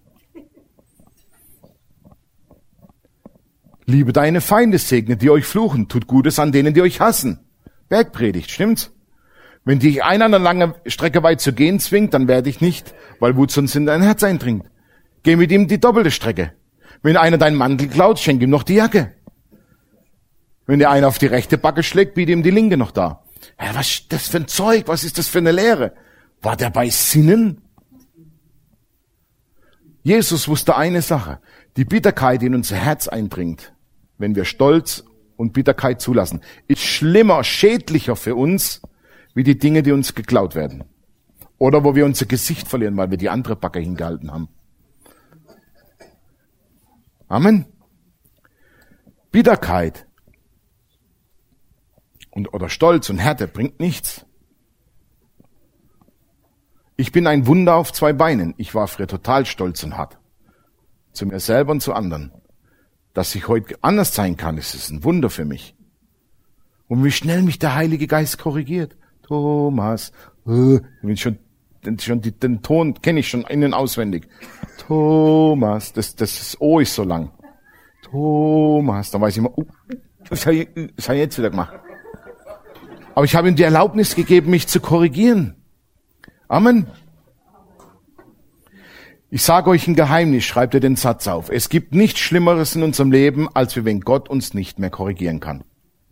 Liebe deine Feinde, segne, die euch fluchen, tut Gutes an denen, die euch hassen. Bergpredigt, stimmt's? Wenn dich einer eine lange Strecke weit zu gehen zwingt, dann werde ich nicht, weil Wut sonst in dein Herz eindringt. Geh mit ihm die doppelte Strecke. Wenn einer deinen Mantel klaut, schenk ihm noch die Jacke. Wenn dir einer auf die rechte Backe schlägt, biete ihm die linke noch da. Ja, was ist das für ein Zeug? Was ist das für eine Lehre? War der bei Sinnen? Jesus wusste eine Sache. Die Bitterkeit, die in unser Herz eindringt, wenn wir Stolz und Bitterkeit zulassen, ist schlimmer, schädlicher für uns, wie die Dinge, die uns geklaut werden. Oder wo wir unser Gesicht verlieren, weil wir die andere Backe hingehalten haben. Amen. Bitterkeit und, oder Stolz und Härte bringt nichts. Ich bin ein Wunder auf zwei Beinen. Ich war früher total stolz und hart. Zu mir selber und zu anderen. Dass ich heute anders sein kann, ist es ein Wunder für mich. Und wie schnell mich der Heilige Geist korrigiert. Thomas, äh, schon, schon die, den Ton kenne ich schon innen auswendig. Thomas, das, das, das O ist so lang. Thomas, dann weiß ich immer, uh, das habe ich, das hab ich jetzt wieder gemacht. Aber ich habe ihm die Erlaubnis gegeben, mich zu korrigieren. Amen. Ich sage euch ein Geheimnis, schreibt ihr den Satz auf. Es gibt nichts Schlimmeres in unserem Leben, als wenn Gott uns nicht mehr korrigieren kann.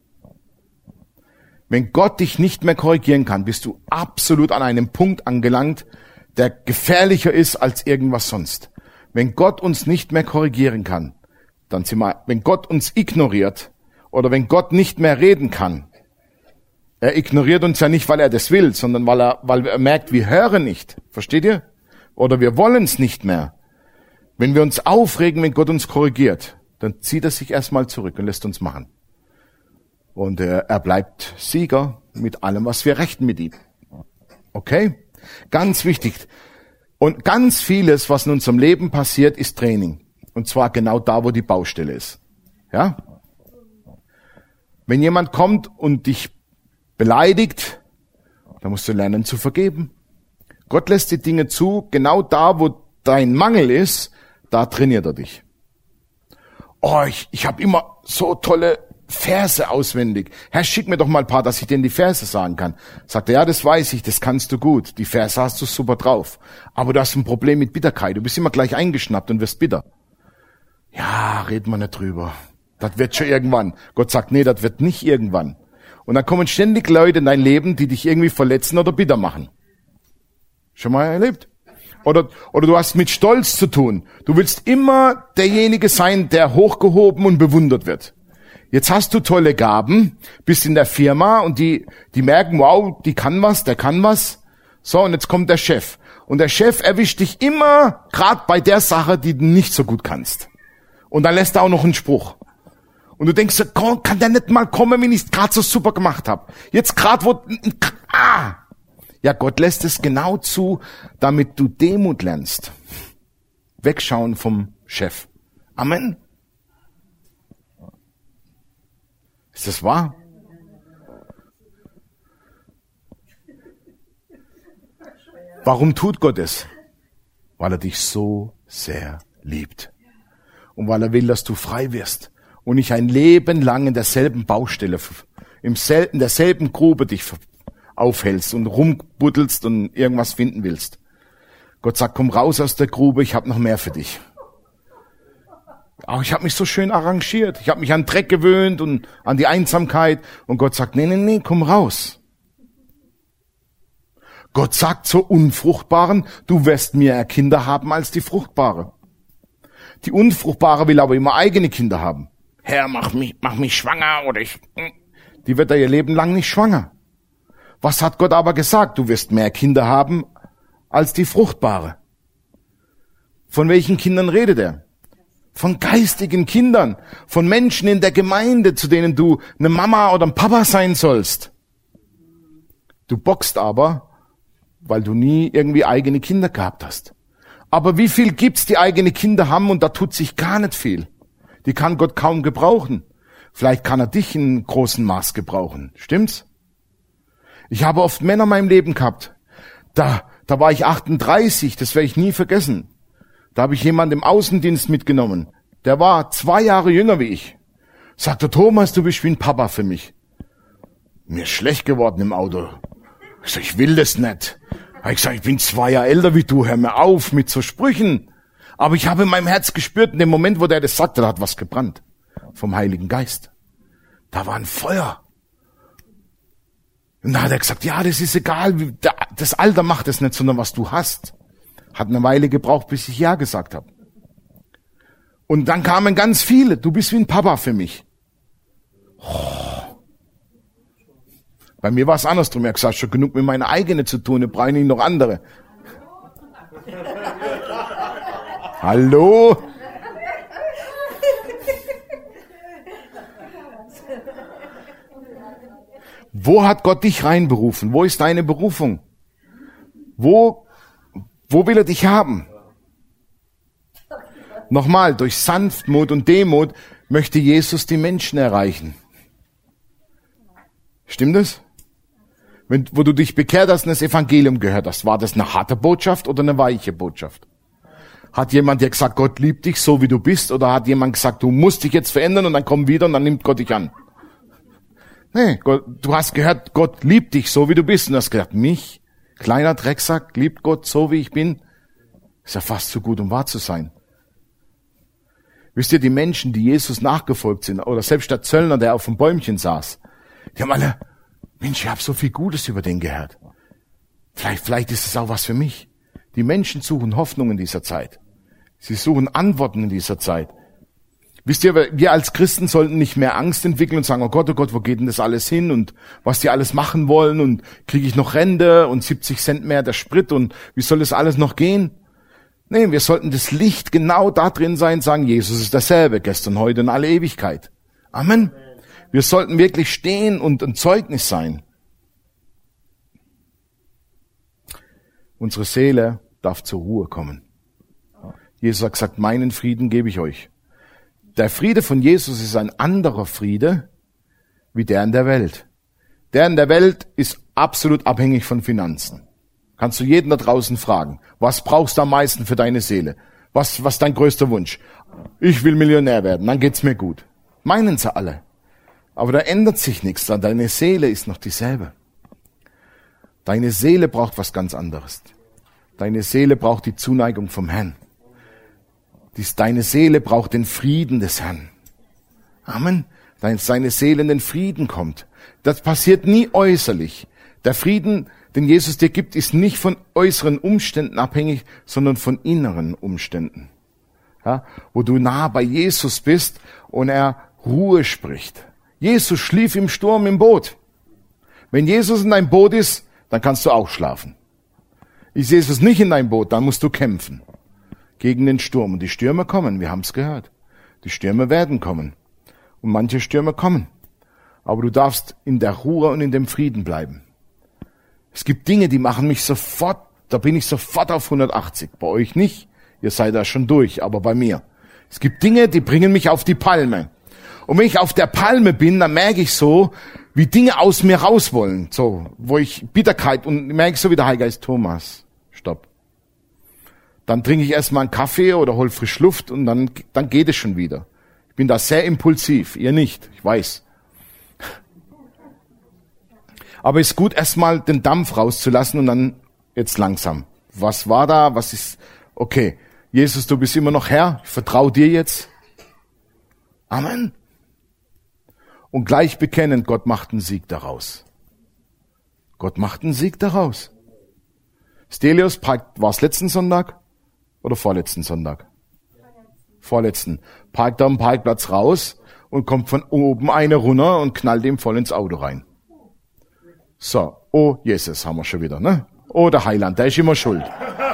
Wenn Gott dich nicht mehr korrigieren kann, bist du absolut an einem Punkt angelangt, der gefährlicher ist als irgendwas sonst. Wenn Gott uns nicht mehr korrigieren kann, dann sind wir, wenn Gott uns ignoriert oder wenn Gott nicht mehr reden kann, er ignoriert uns ja nicht, weil er das will, sondern weil er, weil er merkt, wir hören nicht. Versteht ihr? Oder wir wollen es nicht mehr. Wenn wir uns aufregen, wenn Gott uns korrigiert, dann zieht er sich erstmal zurück und lässt uns machen. Und äh, er bleibt Sieger mit allem, was wir rechten mit ihm. Okay? Ganz wichtig. Und ganz vieles, was in unserem Leben passiert, ist Training. Und zwar genau da, wo die Baustelle ist. Ja? Wenn jemand kommt und dich beleidigt, dann musst du lernen zu vergeben. Gott lässt die Dinge zu, genau da, wo dein Mangel ist, da trainiert er dich. Oh, ich, ich habe immer so tolle Verse auswendig. Herr, schick mir doch mal ein paar, dass ich denen die Verse sagen kann. Sagt er, ja, das weiß ich, das kannst du gut. Die Verse hast du super drauf. Aber du hast ein Problem mit Bitterkeit. Du bist immer gleich eingeschnappt und wirst bitter. Ja, reden wir nicht drüber. Das wird schon irgendwann. Gott sagt, nee, das wird nicht irgendwann. Und dann kommen ständig Leute in dein Leben, die dich irgendwie verletzen oder bitter machen. Schon mal erlebt? Oder, oder du hast mit Stolz zu tun. Du willst immer derjenige sein, der hochgehoben und bewundert wird. Jetzt hast du tolle Gaben, bist in der Firma und die, die merken, wow, die kann was, der kann was. So, und jetzt kommt der Chef. Und der Chef erwischt dich immer, gerade bei der Sache, die du nicht so gut kannst. Und dann lässt er auch noch einen Spruch. Und du denkst, kann der nicht mal kommen, wenn ich es gerade so super gemacht habe? Jetzt gerade, wo... Ah! Ja, Gott lässt es genau zu, damit du Demut lernst. Wegschauen vom Chef. Amen. Ist das wahr? Warum tut Gott es? Weil er dich so sehr liebt. Und weil er will, dass du frei wirst. Und nicht ein Leben lang in derselben Baustelle, im sel- in derselben Grube dich aufhältst und rumbuddelst und irgendwas finden willst. Gott sagt, komm raus aus der Grube, ich habe noch mehr für dich. Aber ich habe mich so schön arrangiert. Ich habe mich an Dreck gewöhnt und an die Einsamkeit. Und Gott sagt, nee, nee, nee, komm raus. Gott sagt zur Unfruchtbaren, du wirst mehr Kinder haben als die Fruchtbare. Die Unfruchtbare will aber immer eigene Kinder haben. Herr, mach mich, mach mich schwanger oder ich... Die wird er ihr Leben lang nicht schwanger. Was hat Gott aber gesagt? Du wirst mehr Kinder haben als die Fruchtbare. Von welchen Kindern redet er? Von geistigen Kindern, von Menschen in der Gemeinde, zu denen du eine Mama oder ein Papa sein sollst. Du bockst aber, weil du nie irgendwie eigene Kinder gehabt hast. Aber wie viel gibt's, die eigene Kinder haben und da tut sich gar nicht viel. Die kann Gott kaum gebrauchen. Vielleicht kann er dich in großem Maß gebrauchen. Stimmt's? Ich habe oft Männer in meinem Leben gehabt. Da, da war ich achtunddreißig, das werde ich nie vergessen. Da habe ich jemanden im Außendienst mitgenommen. Der war zwei Jahre jünger wie ich. Sagte, Thomas, du bist wie ein Papa für mich. Mir ist schlecht geworden im Auto. Ich sag, ich will das nicht. Ich sag, ich bin zwei Jahre älter wie du, hör mir auf mit so Sprüchen. Aber ich habe in meinem Herz gespürt, in dem Moment, wo der das sagte, da hat was gebrannt. Vom Heiligen Geist. Da war ein Feuer. Und da hat er gesagt, ja, das ist egal, das Alter macht es nicht, sondern was du hast. Hat eine Weile gebraucht, bis ich ja gesagt habe. Und dann kamen ganz viele, du bist wie ein Papa für mich. Oh. Bei mir war es andersrum, er hat gesagt, schon genug mit meiner eigenen zu tun, ich brauche nicht noch andere. Hallo? Wo hat Gott dich reinberufen? Wo ist deine Berufung? Wo, wo will er dich haben? Nochmal, durch Sanftmut und Demut möchte Jesus die Menschen erreichen. Stimmt das? Wenn, wo du dich bekehrt hast und das Evangelium gehört hast, war das eine harte Botschaft oder eine weiche Botschaft? Hat jemand dir gesagt, Gott liebt dich so wie du bist, oder hat jemand gesagt, du musst dich jetzt verändern und dann komm wieder und dann nimmt Gott dich an? Nee, Gott, du hast gehört, Gott liebt dich so wie du bist und du hast gedacht, mich, kleiner Drecksack, liebt Gott so wie ich bin? Ist ja fast zu gut, um wahr zu sein. Wisst ihr, die Menschen, die Jesus nachgefolgt sind, oder selbst der Zöllner, der auf dem Bäumchen saß, die haben alle, Mensch, ich habe so viel Gutes über den gehört. Vielleicht, vielleicht ist es auch was für mich. Die Menschen suchen Hoffnung in dieser Zeit. Sie suchen Antworten in dieser Zeit. Wisst ihr, wir als Christen sollten nicht mehr Angst entwickeln und sagen, oh Gott, oh Gott, wo geht denn das alles hin und was die alles machen wollen und kriege ich noch Rente und siebzig Cent mehr der Sprit und wie soll das alles noch gehen? Nee, wir sollten das Licht genau da drin sein, sagen, Jesus ist dasselbe, gestern, heute und alle Ewigkeit. Amen. Wir sollten wirklich stehen und ein Zeugnis sein. Unsere Seele darf zur Ruhe kommen. Jesus hat gesagt, meinen Frieden gebe ich euch. Der Friede von Jesus ist ein anderer Friede wie der in der Welt. Der in der Welt ist absolut abhängig von Finanzen. Kannst du jeden da draußen fragen, was brauchst du am meisten für deine Seele? Was, was ist dein größter Wunsch? Ich will Millionär werden, dann geht's mir gut. Meinen sie alle. Aber da ändert sich nichts, deine Seele ist noch dieselbe. Deine Seele braucht was ganz anderes. Deine Seele braucht die Zuneigung vom Herrn. Dies, deine Seele braucht den Frieden des Herrn. Amen. Dass deine Seele in den Frieden kommt. Das passiert nie äußerlich. Der Frieden, den Jesus dir gibt, ist nicht von äußeren Umständen abhängig, sondern von inneren Umständen. Ja, wo du nah bei Jesus bist und er Ruhe spricht. Jesus schlief im Sturm im Boot. Wenn Jesus in deinem Boot ist, dann kannst du auch schlafen. Ist Jesus nicht in deinem Boot, dann musst du kämpfen gegen den Sturm. Und die Stürme kommen, wir haben es gehört. Die Stürme werden kommen. Und manche Stürme kommen. Aber du darfst in der Ruhe und in dem Frieden bleiben. Es gibt Dinge, die machen mich sofort, da bin ich sofort auf hundertachtzig. Bei euch nicht. Ihr seid da schon durch, aber bei mir. Es gibt Dinge, die bringen mich auf die Palme. Und wenn ich auf der Palme bin, dann merke ich so, wie Dinge aus mir raus wollen. So, wo ich Bitterkeit und merke ich so wie der Heilige Geist, Thomas, stopp. Dann trinke ich erstmal einen Kaffee oder hol frisch Luft und dann, dann geht es schon wieder. Ich bin da sehr impulsiv, ihr nicht, ich weiß. Aber es ist gut, erstmal den Dampf rauszulassen und dann jetzt langsam. Was war da? Was ist? Okay, Jesus, du bist immer noch Herr. Ich vertraue dir jetzt. Amen. Und gleich bekennen, Gott macht einen Sieg daraus. Gott macht einen Sieg daraus. Stelios, war es letzten Sonntag oder vorletzten Sonntag? Vorletzten. Parkt da am Parkplatz raus und kommt von oben einer runter und knallt ihm voll ins Auto rein. So, oh Jesus, haben wir schon wieder, ne? Oh, der Heiland, der ist immer schuld.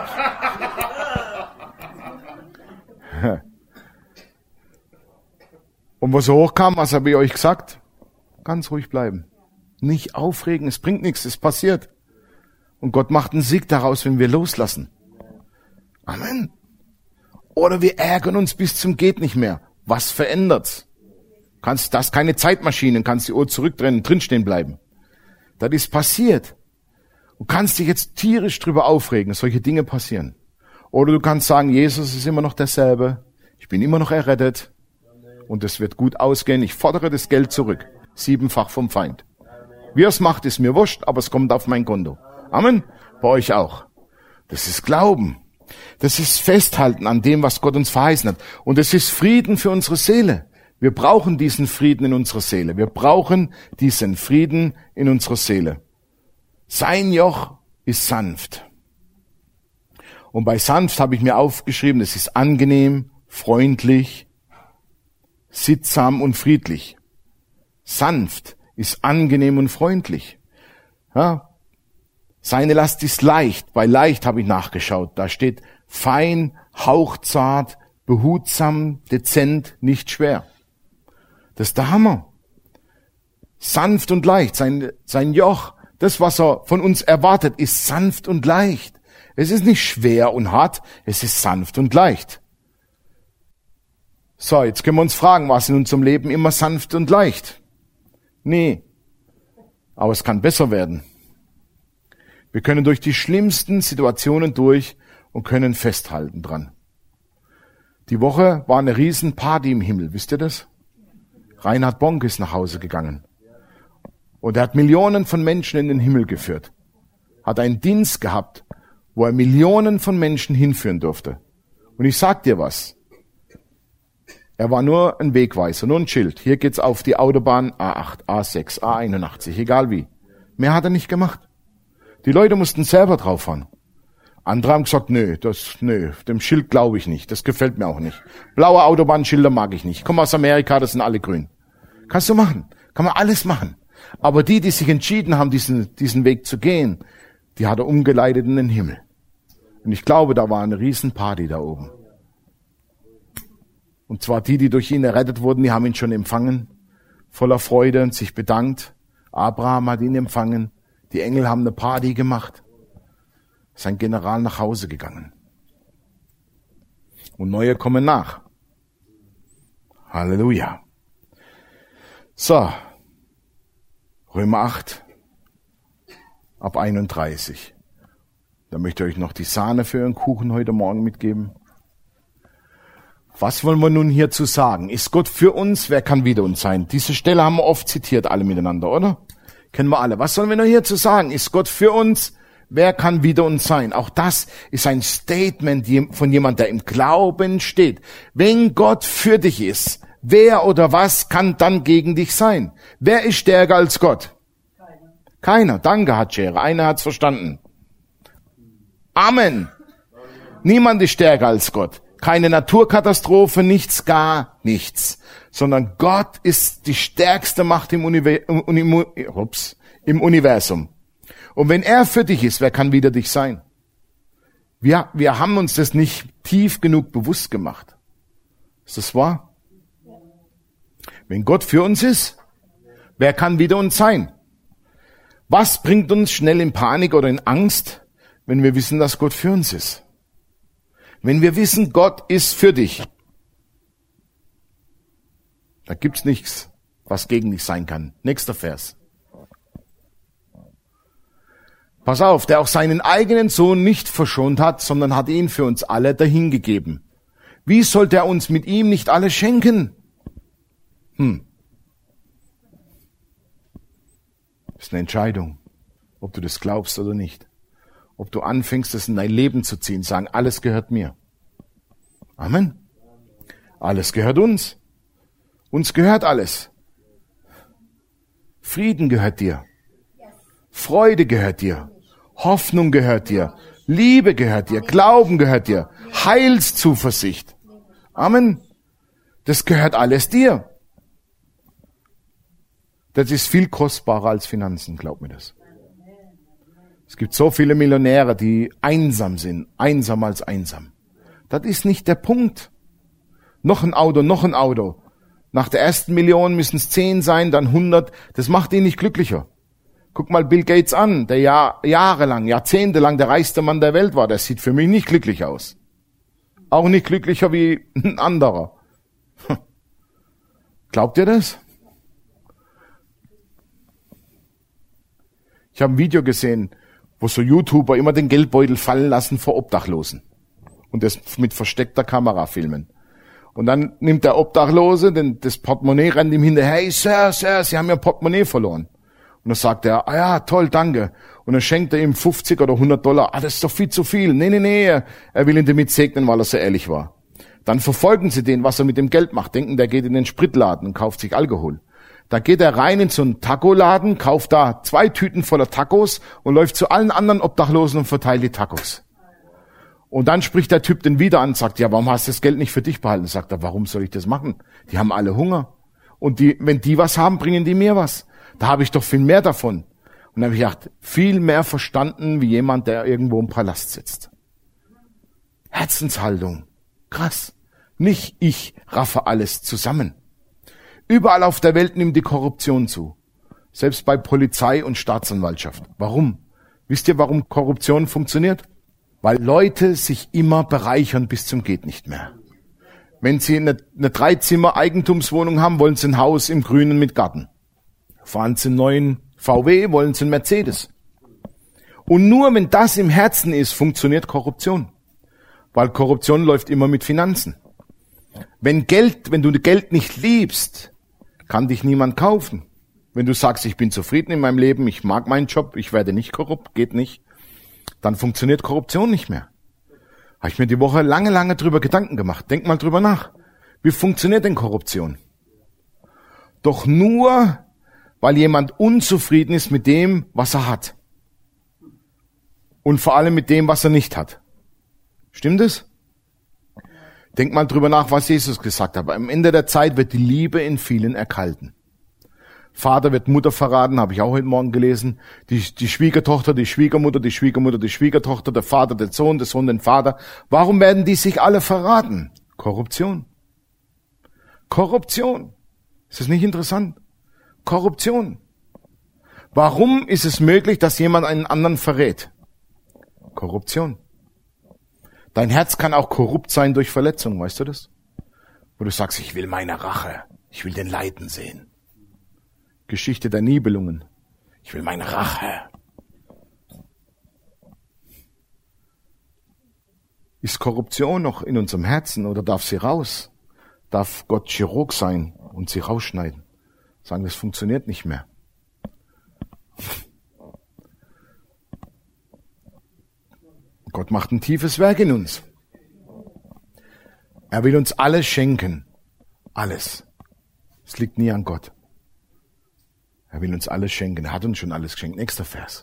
Und was so hochkam, was habe ich euch gesagt? Ganz ruhig bleiben. Nicht aufregen, es bringt nichts, es passiert. Und Gott macht einen Sieg daraus, wenn wir loslassen. Amen. Oder wir ärgern uns bis zum geht nicht mehr. Was verändert's? Kannst das keine Zeitmaschine, kannst die Uhr zurückdrehen, drinstehen bleiben. Das ist passiert. Du kannst dich jetzt tierisch drüber aufregen, solche Dinge passieren. Oder du kannst sagen, Jesus ist immer noch derselbe, ich bin immer noch errettet und es wird gut ausgehen, ich fordere das Geld zurück, siebenfach vom Feind. Wie er es macht, ist mir wurscht, aber es kommt auf mein Konto. Amen. Bei euch auch. Das ist Glauben. Das ist Festhalten an dem, was Gott uns verheißen hat. Und es ist Frieden für unsere Seele. Wir brauchen diesen Frieden in unserer Seele. Wir brauchen diesen Frieden in unserer Seele. Sein Joch ist sanft. Und bei sanft habe ich mir aufgeschrieben, es ist angenehm, freundlich, sittsam und friedlich. Sanft ist angenehm und freundlich. Ja. Seine Last ist leicht. Bei leicht habe ich nachgeschaut. Da steht fein, hauchzart, behutsam, dezent, nicht schwer. Das ist der Hammer. Sanft und leicht. Sein, sein Joch, das, was er von uns erwartet, ist sanft und leicht. Es ist nicht schwer und hart, es ist sanft und leicht. So, jetzt können wir uns fragen, war es in unserem Leben immer sanft und leicht? Nee. Aber es kann besser werden. Wir können durch die schlimmsten Situationen durch und können festhalten dran. Die Woche war eine riesen Party im Himmel, wisst ihr das? Reinhard Bonk ist nach Hause gegangen. Und er hat Millionen von Menschen in den Himmel geführt. Hat einen Dienst gehabt, wo er Millionen von Menschen hinführen durfte. Und ich sag dir was. Er war nur ein Wegweiser, nur ein Schild. Hier geht's auf die Autobahn A acht, A sechs, A einundachtzig, egal wie. Mehr hat er nicht gemacht. Die Leute mussten selber drauf fahren. Andere haben gesagt, nö, das, nö, dem Schild glaube ich nicht, das gefällt mir auch nicht. Blaue Autobahnschilder mag ich nicht. Ich komme aus Amerika, das sind alle grün. Kannst du machen, kann man alles machen. Aber die, die sich entschieden haben, diesen, diesen Weg zu gehen, die hat er umgeleitet in den Himmel. Und ich glaube, da war eine Riesenparty da oben. Und zwar die, die durch ihn errettet wurden, die haben ihn schon empfangen, voller Freude und sich bedankt. Abraham hat ihn empfangen, die Engel haben eine Party gemacht. Sein General nach Hause gegangen. Und neue kommen nach. Halleluja. So, Römer acht, ab einunddreißig. Da möchte ich euch noch die Sahne für euren Kuchen heute Morgen mitgeben. Was wollen wir nun hierzu sagen? Ist Gott für uns? Wer kann wider uns sein? Diese Stelle haben wir oft zitiert, alle miteinander, oder? Kennen wir alle. Was sollen wir noch hierzu sagen? Ist Gott für uns? wer kann wider uns sein? Auch das ist ein Statement von jemand, der im Glauben steht. Wenn Gott für dich ist, wer oder was kann dann gegen dich sein? Wer ist stärker als Gott? Keiner. Keiner. Danke, Hatschere. Einer hat's verstanden. Amen. Niemand ist stärker als Gott. Keine Naturkatastrophe, nichts, gar nichts. Sondern Gott ist die stärkste Macht im, Univer- im, ups, im Universum. Und wenn er für dich ist, wer kann wider dich sein? Wir, wir haben uns das nicht tief genug bewusst gemacht. Ist das wahr? Wenn Gott für uns ist, wer kann wider uns sein? Was bringt uns schnell in Panik oder in Angst, wenn wir wissen, dass Gott für uns ist? Wenn wir wissen, Gott ist für dich, da gibt's nichts, was gegen dich sein kann. Nächster Vers. Pass auf, der auch seinen eigenen Sohn nicht verschont hat, sondern hat ihn für uns alle dahingegeben. Wie sollte er uns mit ihm nicht alles schenken? Hm. Das ist eine Entscheidung, ob du das glaubst oder nicht. Ob du anfängst, das in dein Leben zu ziehen, sagen, alles gehört mir. Amen. Alles gehört uns. Uns gehört alles. Frieden gehört dir. Freude gehört dir. Hoffnung gehört dir. Liebe gehört dir. Glauben gehört dir. Heilszuversicht. Amen. Das gehört alles dir. Das ist viel kostbarer als Finanzen, glaub mir das. Es gibt so viele Millionäre, die einsam sind, einsam als einsam. Das ist nicht der Punkt. Noch ein Auto, noch ein Auto. Nach der ersten Million müssen es zehn sein, dann hundert. Das macht ihn nicht glücklicher. Guck mal Bill Gates an, der Jahr, jahrelang, jahrzehntelang der reichste Mann der Welt war. Der sieht für mich nicht glücklich aus. Auch nicht glücklicher wie ein anderer. Glaubt ihr das? Ich habe ein Video gesehen, wo so YouTuber immer den Geldbeutel fallen lassen vor Obdachlosen und das mit versteckter Kamera filmen. Und dann nimmt der Obdachlose den, das Portemonnaie, rennt ihm hinterher, hey Sir, Sir, Sie haben Ihr Portemonnaie verloren. Und dann sagt er, ah ja, toll, danke. Und dann schenkt er ihm fünfzig oder hundert Dollar. Ah, das ist doch viel zu viel. Nee, nee, nee, er will ihn damit segnen, weil er so ehrlich war. Dann verfolgen sie den, was er mit dem Geld macht. Denken, der geht in den Spritladen und kauft sich Alkohol. Da geht er rein in so einen Taco-Laden, kauft da zwei Tüten voller Tacos und läuft zu allen anderen Obdachlosen und verteilt die Tacos. Und dann spricht der Typ den wieder an und sagt, ja, warum hast du das Geld nicht für dich behalten? Sagt er, warum soll ich das machen? Die haben alle Hunger. Und die, wenn die was haben, bringen die mir was. Da habe ich doch viel mehr davon. Und dann habe ich gedacht, viel mehr verstanden wie jemand, der irgendwo im Palast sitzt. Herzenshaltung. Krass. Nicht ich raffe alles zusammen. Überall auf der Welt nimmt die Korruption zu. Selbst bei Polizei und Staatsanwaltschaft. Warum? Wisst ihr, warum Korruption funktioniert? Weil Leute sich immer bereichern bis zum geht nicht mehr. Wenn sie eine, eine Dreizimmer-Eigentumswohnung haben, wollen sie ein Haus im Grünen mit Garten. Fahren sie einen neuen V W, wollen sie einen Mercedes. Und nur wenn das im Herzen ist, funktioniert Korruption. Weil Korruption läuft immer mit Finanzen. Wenn Geld, wenn du Geld nicht liebst, kann dich niemand kaufen. Wenn du sagst, ich bin zufrieden in meinem Leben, ich mag meinen Job, ich werde nicht korrupt, geht nicht, dann funktioniert Korruption nicht mehr. Habe ich mir die Woche lange, lange drüber Gedanken gemacht. Denk mal drüber nach. Wie funktioniert denn Korruption? Doch nur, weil jemand unzufrieden ist mit dem, was er hat. Und vor allem mit dem, was er nicht hat. Stimmt es? Denk mal drüber nach, was Jesus gesagt hat. Am Ende der Zeit wird die Liebe in vielen erkalten. Vater wird Mutter verraten, habe ich auch heute Morgen gelesen. Die, die Schwiegertochter, die Schwiegermutter, die Schwiegermutter, die Schwiegertochter, der Vater, der Sohn, der Sohn, den Vater. Warum werden die sich alle verraten? Korruption. Korruption. Ist das nicht interessant? Korruption. Warum ist es möglich, dass jemand einen anderen verrät? Korruption. Dein Herz kann auch korrupt sein durch Verletzung, weißt du das? Wo du sagst, ich will meine Rache, ich will den Leiden sehen. Geschichte der Nibelungen. Ich will meine Rache. Ist Korruption noch in unserem Herzen oder darf sie raus? Darf Gott Chirurg sein und sie rausschneiden? Sagen, das funktioniert nicht mehr. Gott macht ein tiefes Werk in uns. Er will uns alles schenken. Alles. Es liegt nie an Gott. Er will uns alles schenken. Er hat uns schon alles geschenkt. Nächster Vers.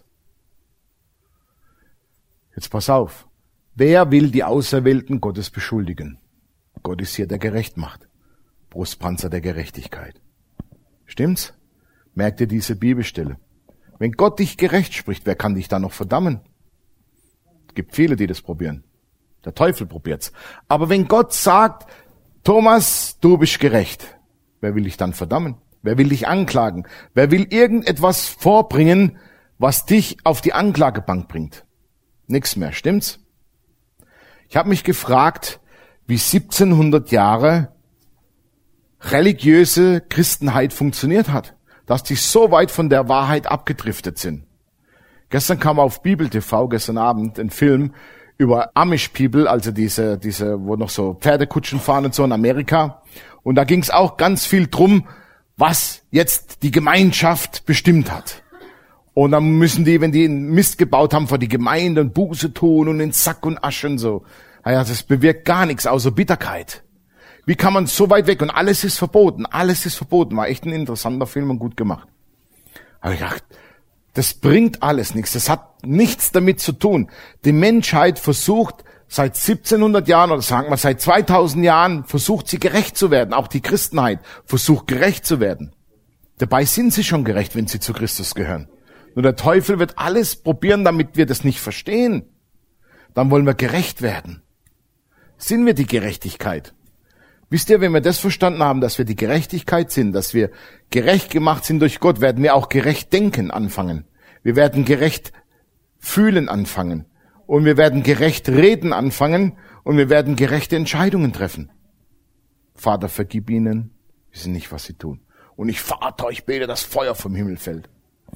Jetzt pass auf. Wer will die Auserwählten Gottes beschuldigen? Gott ist hier, der gerecht macht. Brustpanzer der Gerechtigkeit. Stimmt's? Merkt ihr diese Bibelstelle? Wenn Gott dich gerecht spricht, wer kann dich da noch verdammen? Es gibt viele, die das probieren. Der Teufel probiert's. Aber wenn Gott sagt, Thomas, du bist gerecht, wer will dich dann verdammen? Wer will dich anklagen? Wer will irgendetwas vorbringen, was dich auf die Anklagebank bringt? Nix mehr, stimmt's? Ich habe mich gefragt, wie siebzehnhundert Jahre religiöse Christenheit funktioniert hat, dass die so weit von der Wahrheit abgedriftet sind. Gestern kam auf Bibel T V, gestern Abend, ein Film über Amish People, also diese, diese, wo noch so Pferdekutschen fahren und so in Amerika. Und da ging es auch ganz viel drum, was jetzt die Gemeinschaft bestimmt hat. Und dann müssen die, wenn die einen Mist gebaut haben, vor die Gemeinde und Buße tun und in Sack und Asche und so. Naja, das bewirkt gar nichts außer Bitterkeit. Wie kann man so weit weg? Und alles ist verboten. Alles ist verboten. War echt ein interessanter Film und gut gemacht. Aber ich dachte, das bringt alles nichts. Das hat nichts damit zu tun. Die Menschheit versucht seit siebzehnhundert Jahren oder sagen wir seit zweitausend Jahren, versucht sie gerecht zu werden. Auch die Christenheit versucht gerecht zu werden. Dabei sind sie schon gerecht, wenn sie zu Christus gehören. Nur der Teufel wird alles probieren, damit wir das nicht verstehen. Dann wollen wir gerecht werden. Sind wir die Gerechtigkeit? Wisst ihr, wenn wir das verstanden haben, dass wir die Gerechtigkeit sind, dass wir gerecht gemacht sind durch Gott, werden wir auch gerecht denken anfangen. Wir werden gerecht fühlen anfangen. Und wir werden gerecht reden anfangen. Und wir werden gerechte Entscheidungen treffen. Vater, vergib ihnen, wissen nicht, was sie tun. Und ich, Vater, ich bete, dass Feuer vom Himmel fällt.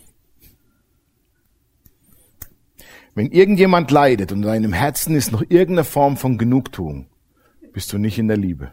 Wenn irgendjemand leidet und in deinem Herzen ist noch irgendeine Form von Genugtuung, bist du nicht in der Liebe.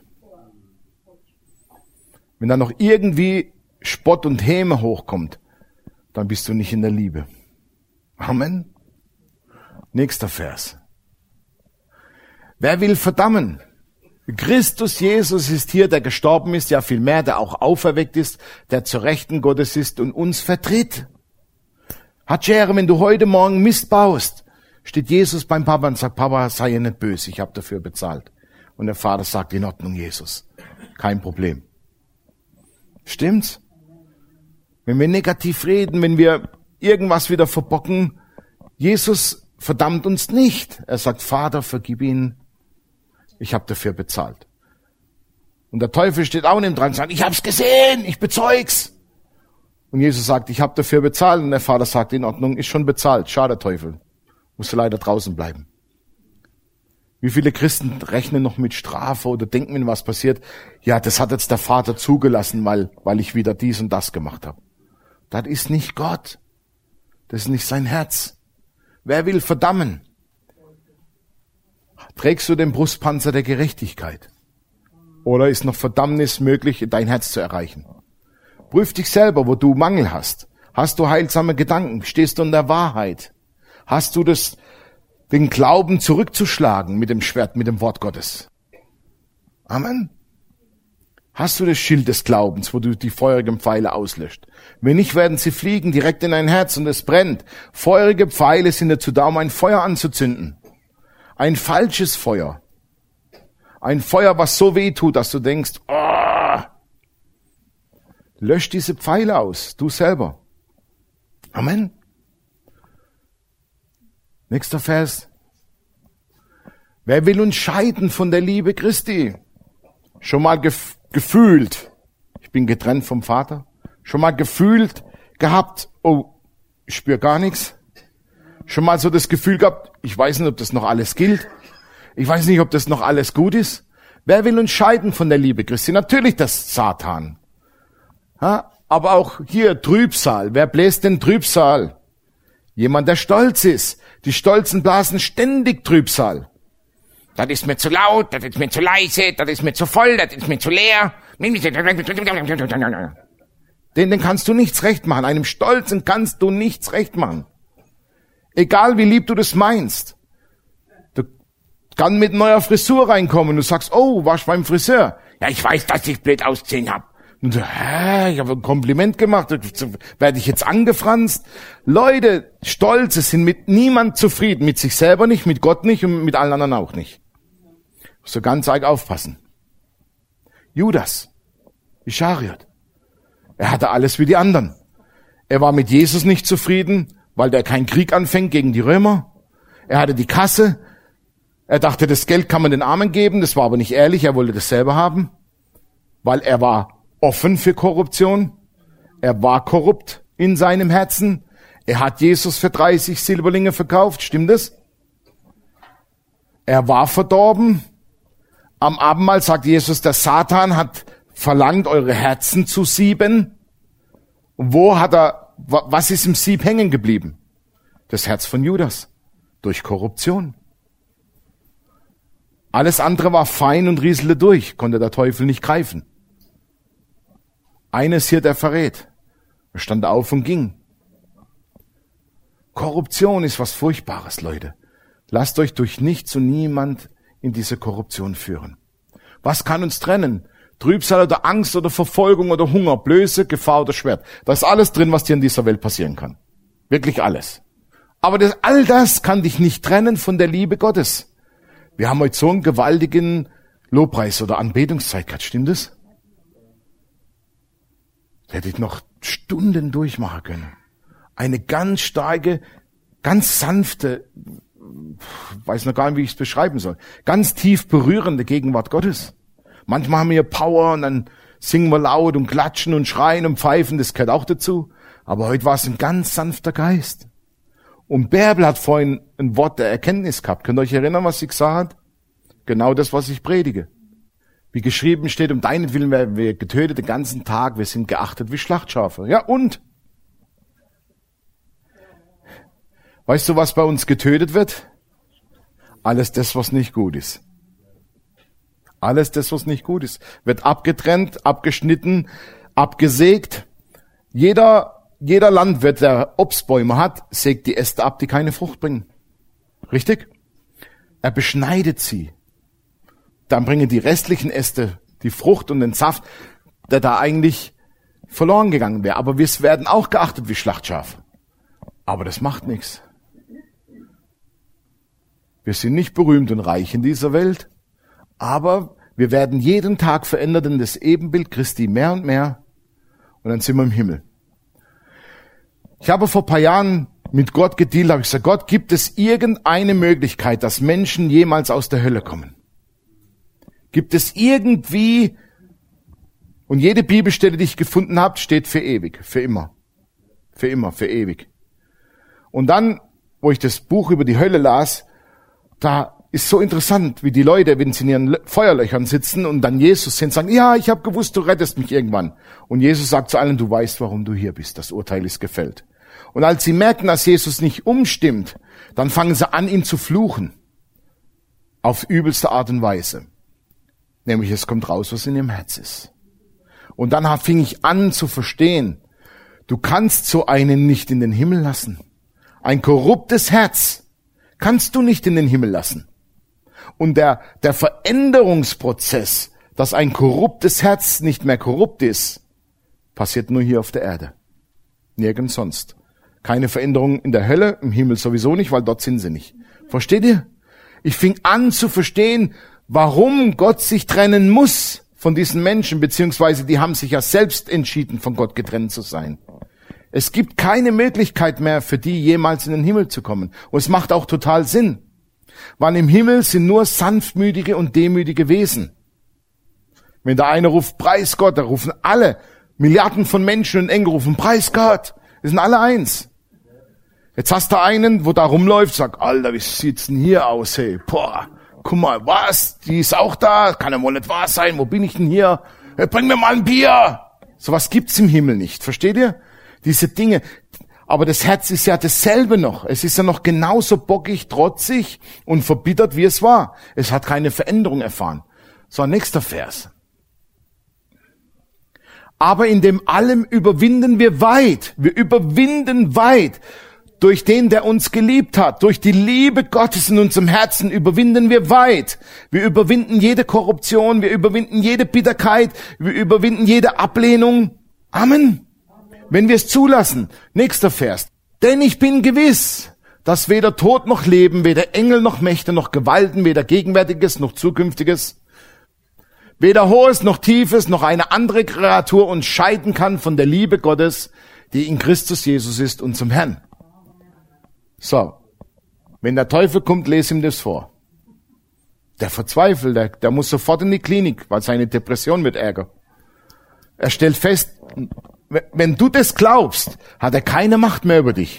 Wenn da noch irgendwie Spott und Häme hochkommt, dann bist du nicht in der Liebe. Amen. Nächster Vers. Wer will verdammen? Christus Jesus ist hier, der gestorben ist, ja vielmehr, der auch auferweckt ist, der zur Rechten Gottes ist und uns vertritt. Hatschere, wenn du heute Morgen Mist baust, steht Jesus beim Papa und sagt, Papa, sei ja nicht böse, ich habe dafür bezahlt. Und der Vater sagt, in Ordnung, Jesus, kein Problem. Stimmt's? Wenn wir negativ reden, wenn wir irgendwas wieder verbocken, Jesus verdammt uns nicht. Er sagt, Vater, vergib ihn, ich habe dafür bezahlt. Und der Teufel steht auch neben dran und sagt, ich hab's gesehen, ich bezeug's. Und Jesus sagt, ich habe dafür bezahlt. Und der Vater sagt, in Ordnung, ist schon bezahlt. Schade, Teufel. Musst du leider draußen bleiben. Wie viele Christen rechnen noch mit Strafe oder denken, wenn was passiert, ja, das hat jetzt der Vater zugelassen, weil, weil ich wieder dies und das gemacht habe. Das ist nicht Gott. Das ist nicht sein Herz. Wer will verdammen? Trägst du den Brustpanzer der Gerechtigkeit? Oder ist noch Verdammnis möglich, dein Herz zu erreichen? Prüf dich selber, wo du Mangel hast. Hast du heilsame Gedanken? Stehst du in der Wahrheit? Hast du das, den Glauben zurückzuschlagen mit dem Schwert, mit dem Wort Gottes? Amen. Hast du das Schild des Glaubens, wo du die feurigen Pfeile auslöscht? Wenn nicht, werden sie fliegen direkt in dein Herz und es brennt. Feurige Pfeile sind dazu da, um ein Feuer anzuzünden. Ein falsches Feuer. Ein Feuer, was so weh tut, dass du denkst, oh, lösch diese Pfeile aus, du selber. Amen. Nächster Vers. Wer will uns scheiden von der Liebe Christi? Schon mal gef- gefühlt, ich bin getrennt vom Vater. Schon mal gefühlt gehabt, oh, ich spüre gar nichts. Schon mal so das Gefühl gehabt, ich weiß nicht, ob das noch alles gilt. Ich weiß nicht, ob das noch alles gut ist. Wer will uns scheiden von der Liebe Christi? Natürlich das Satan. Ja, aber auch hier Trübsal. Wer bläst denn Trübsal? Jemand, der stolz ist. Die Stolzen blasen ständig Trübsal. Das ist mir zu laut, das ist mir zu leise, das ist mir zu voll, das ist mir zu leer. Den, den kannst du nichts recht machen. Einem Stolzen kannst du nichts recht machen. Egal wie lieb du das meinst. kann mit neuer Frisur reinkommen und du sagst, oh, warst beim Friseur. Ja, ich weiß, dass ich blöd ausgesehen habe. Und so, hä, ich habe ein Kompliment gemacht, werde ich jetzt angefranst? Leute, Stolze sind mit niemand zufrieden, mit sich selber nicht, mit Gott nicht und mit allen anderen auch nicht. So ganz arg aufpassen. Judas Ischariot, er hatte alles wie die anderen. Er war mit Jesus nicht zufrieden, weil der keinen Krieg anfängt gegen die Römer. Er hatte die Kasse. Er dachte, das Geld kann man den Armen geben. Das war aber nicht ehrlich. Er wollte das selber haben, weil er war offen für Korruption. Er war korrupt in seinem Herzen. Er hat Jesus für dreißig Silberlinge verkauft. Stimmt es? Er war verdorben. Am Abendmahl sagt Jesus, der Satan hat verlangt, eure Herzen zu sieben. Und wo hat er, was ist im Sieb hängen geblieben? Das Herz von Judas. Durch Korruption. Alles andere war fein und rieselte durch, konnte der Teufel nicht greifen. Eines hier, der verrät. Er stand auf und ging. Korruption ist was Furchtbares, Leute. Lasst euch durch nichts und niemand in diese Korruption führen. Was kann uns trennen? Trübsal oder Angst oder Verfolgung oder Hunger, Blöße, Gefahr oder Schwert. Da ist alles drin, was dir in dieser Welt passieren kann. Wirklich alles. Aber das, all das kann dich nicht trennen von der Liebe Gottes. Wir haben heute so einen gewaltigen Lobpreis oder Anbetungszeit gehabt, stimmt das? Hätte ich noch Stunden durchmachen können. Eine ganz starke, ganz sanfte, weiß noch gar nicht, wie ich es beschreiben soll, ganz tief berührende Gegenwart Gottes. Manchmal haben wir Power und dann singen wir laut und klatschen und schreien und pfeifen, das gehört auch dazu. Aber heute war es ein ganz sanfter Geist. Und Bärbel hat vorhin ein Wort der Erkenntnis gehabt. Könnt ihr euch erinnern, was sie gesagt hat? Genau das, was ich predige. Wie geschrieben steht, um deinetwillen werden wir getötet den ganzen Tag, wir sind geachtet wie Schlachtschafe. Ja, und? Weißt du, was bei uns getötet wird? Alles das, was nicht gut ist. Alles das, was nicht gut ist, wird abgetrennt, abgeschnitten, abgesägt. Jeder Jeder Landwirt, der Obstbäume hat, sägt die Äste ab, die keine Frucht bringen. Richtig? Er beschneidet sie. Dann bringen die restlichen Äste die Frucht und den Saft, der da eigentlich verloren gegangen wäre. Aber wir werden auch geachtet wie Schlachtschafe. Aber das macht nichts. Wir sind nicht berühmt und reich in dieser Welt, aber wir werden jeden Tag verändert in das Ebenbild Christi mehr und mehr und dann sind wir im Himmel. Ich habe vor ein paar Jahren mit Gott gedealt, habe ich gesagt, Gott, gibt es irgendeine Möglichkeit, dass Menschen jemals aus der Hölle kommen? Gibt es irgendwie, und jede Bibelstelle, die ich gefunden habe, steht für ewig, für immer, für immer, für ewig. Und dann, wo ich das Buch über die Hölle las, da ist so interessant, wie die Leute, wenn sie in ihren Feuerlöchern sitzen und dann Jesus sehen, sagen, ja, ich habe gewusst, du rettest mich irgendwann. Und Jesus sagt zu allen, du weißt, warum du hier bist, das Urteil ist gefällt. Und als sie merken, dass Jesus nicht umstimmt, dann fangen sie an, ihn zu fluchen. Auf übelste Art und Weise. Nämlich, es kommt raus, was in ihrem Herz ist. Und dann fing ich an zu verstehen, du kannst so einen nicht in den Himmel lassen. Ein korruptes Herz kannst du nicht in den Himmel lassen. Und der, der Veränderungsprozess, dass ein korruptes Herz nicht mehr korrupt ist, passiert nur hier auf der Erde. Nirgends sonst. Keine Veränderung in der Hölle, im Himmel sowieso nicht, weil dort sind sie nicht. Versteht ihr? Ich fing an zu verstehen, warum Gott sich trennen muss von diesen Menschen, beziehungsweise die haben sich ja selbst entschieden, von Gott getrennt zu sein. Es gibt keine Möglichkeit mehr für die, jemals in den Himmel zu kommen. Und es macht auch total Sinn. Weil im Himmel sind nur sanftmütige und demütige Wesen. Wenn der eine ruft, Preis Gott, da rufen alle, Milliarden von Menschen und Engel rufen, Preis Gott. Wir sind alle eins. Jetzt hast du einen, wo da rumläuft, sagt, Alter, wie sieht's denn hier aus, hey? Boah, guck mal, was? Die ist auch da? Kann ja wohl nicht wahr sein. Wo bin ich denn hier? Hey, bring mir mal ein Bier. Sowas gibt's im Himmel nicht. Versteht ihr? Diese Dinge. Aber das Herz ist ja dasselbe noch. Es ist ja noch genauso bockig, trotzig und verbittert, wie es war. Es hat keine Veränderung erfahren. So, nächster Vers. Aber in dem allem überwinden wir weit. Wir überwinden weit Durch den, der uns geliebt hat, durch die Liebe Gottes in unserem Herzen überwinden wir weit. Wir überwinden jede Korruption, wir überwinden jede Bitterkeit, wir überwinden jede Ablehnung. Amen. Wenn wir es zulassen. Nächster Vers. Denn ich bin gewiss, dass weder Tod noch Leben, weder Engel noch Mächte noch Gewalten, weder Gegenwärtiges noch Zukünftiges, weder Hohes noch Tiefes noch eine andere Kreatur uns scheiden kann von der Liebe Gottes, die in Christus Jesus ist, unserem Herrn. So, wenn der Teufel kommt, lese ihm das vor. Der verzweifelt, der, der muss sofort in die Klinik, weil seine Depression wird ärger. Er stellt fest, wenn du das glaubst, hat er keine Macht mehr über dich.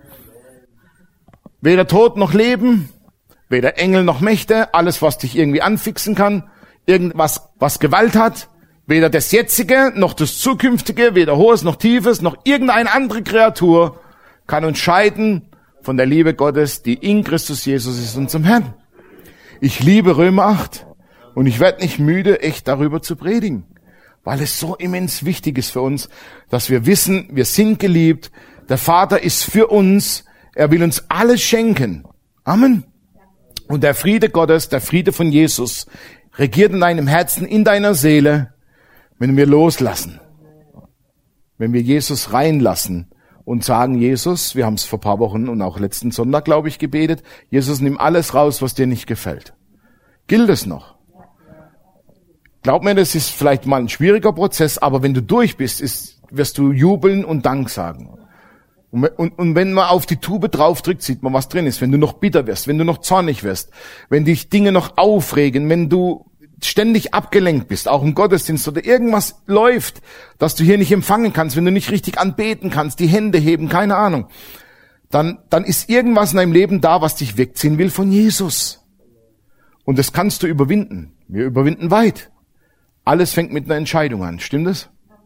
Weder Tod noch Leben, weder Engel noch Mächte, alles, was dich irgendwie anfixen kann, irgendwas, was Gewalt hat, weder das Jetzige noch das Zukünftige, weder Hohes noch Tiefes, noch irgendeine andere Kreatur kann uns scheiden von der Liebe Gottes, die in Christus Jesus ist, unserem Herrn. Ich liebe Römer acht und ich werde nicht müde, echt darüber zu predigen, weil es so immens wichtig ist für uns, dass wir wissen, wir sind geliebt, der Vater ist für uns, er will uns alles schenken. Amen. Und der Friede Gottes, der Friede von Jesus, regiert in deinem Herzen, in deiner Seele, wenn wir loslassen, wenn wir Jesus reinlassen und sagen, Jesus, wir haben es vor ein paar Wochen und auch letzten Sonntag, glaube ich, gebetet, Jesus, nimm alles raus, was dir nicht gefällt. Gilt es noch? Glaub mir, das ist vielleicht mal ein schwieriger Prozess, aber wenn du durch bist, ist, wirst du jubeln und Dank sagen. Und, und, und wenn man auf die Tube draufdrückt, sieht man, was drin ist. Wenn du noch bitter wirst, wenn du noch zornig wirst, wenn dich Dinge noch aufregen, wenn du ständig abgelenkt bist, auch im Gottesdienst oder irgendwas läuft, dass du hier nicht empfangen kannst, wenn du nicht richtig anbeten kannst, die Hände heben, keine Ahnung, dann, dann ist irgendwas in deinem Leben da, was dich wegziehen will von Jesus. Und das kannst du überwinden. Wir überwinden weit. Alles fängt mit einer Entscheidung an. Stimmt das?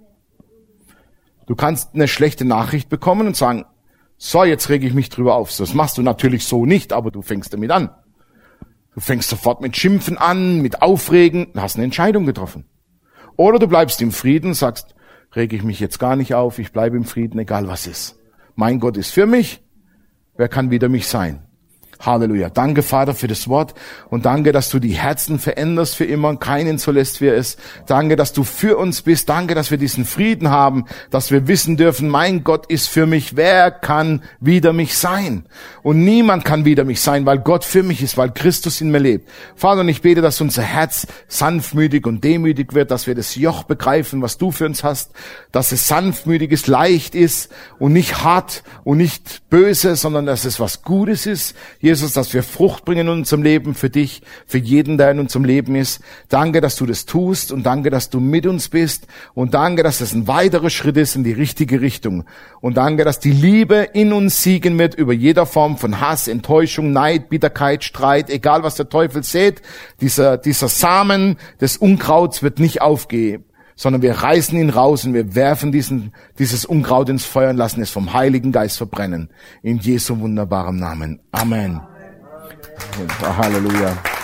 Du kannst eine schlechte Nachricht bekommen und sagen, so, jetzt rege ich mich drüber auf. Das machst du natürlich so nicht, aber du fängst damit an. Du fängst sofort mit Schimpfen an, mit Aufregen, du hast eine Entscheidung getroffen. Oder du bleibst im Frieden und sagst, rege ich mich jetzt gar nicht auf, ich bleibe im Frieden, egal was ist. Mein Gott ist für mich, wer kann wider mich sein? Halleluja. Danke, Vater, für das Wort und danke, dass du die Herzen veränderst für immer, keinen so lässt, wie er ist. Danke, dass du für uns bist. Danke, dass wir diesen Frieden haben, dass wir wissen dürfen, mein Gott ist für mich. Wer kann wider mich sein? Und niemand kann wider mich sein, weil Gott für mich ist, weil Christus in mir lebt. Vater, und ich bete, dass unser Herz sanftmütig und demütig wird, dass wir das Joch begreifen, was du für uns hast, dass es sanftmütig ist, leicht ist und nicht hart und nicht böse, sondern dass es was Gutes ist. Jesus, dass wir Frucht bringen in unserem Leben für dich, für jeden, der in unserem Leben ist. Danke, dass du das tust und danke, dass du mit uns bist und danke, dass das ein weiterer Schritt ist in die richtige Richtung. Und danke, dass die Liebe in uns siegen wird über jeder Form von Hass, Enttäuschung, Neid, Bitterkeit, Streit, egal was der Teufel sät. Dieser, dieser Samen des Unkrauts wird nicht aufgehen, sondern wir reißen ihn raus und wir werfen diesen, dieses Unkraut ins Feuer und lassen es vom Heiligen Geist verbrennen. In Jesu wunderbarem Namen. Amen. Amen. Halleluja.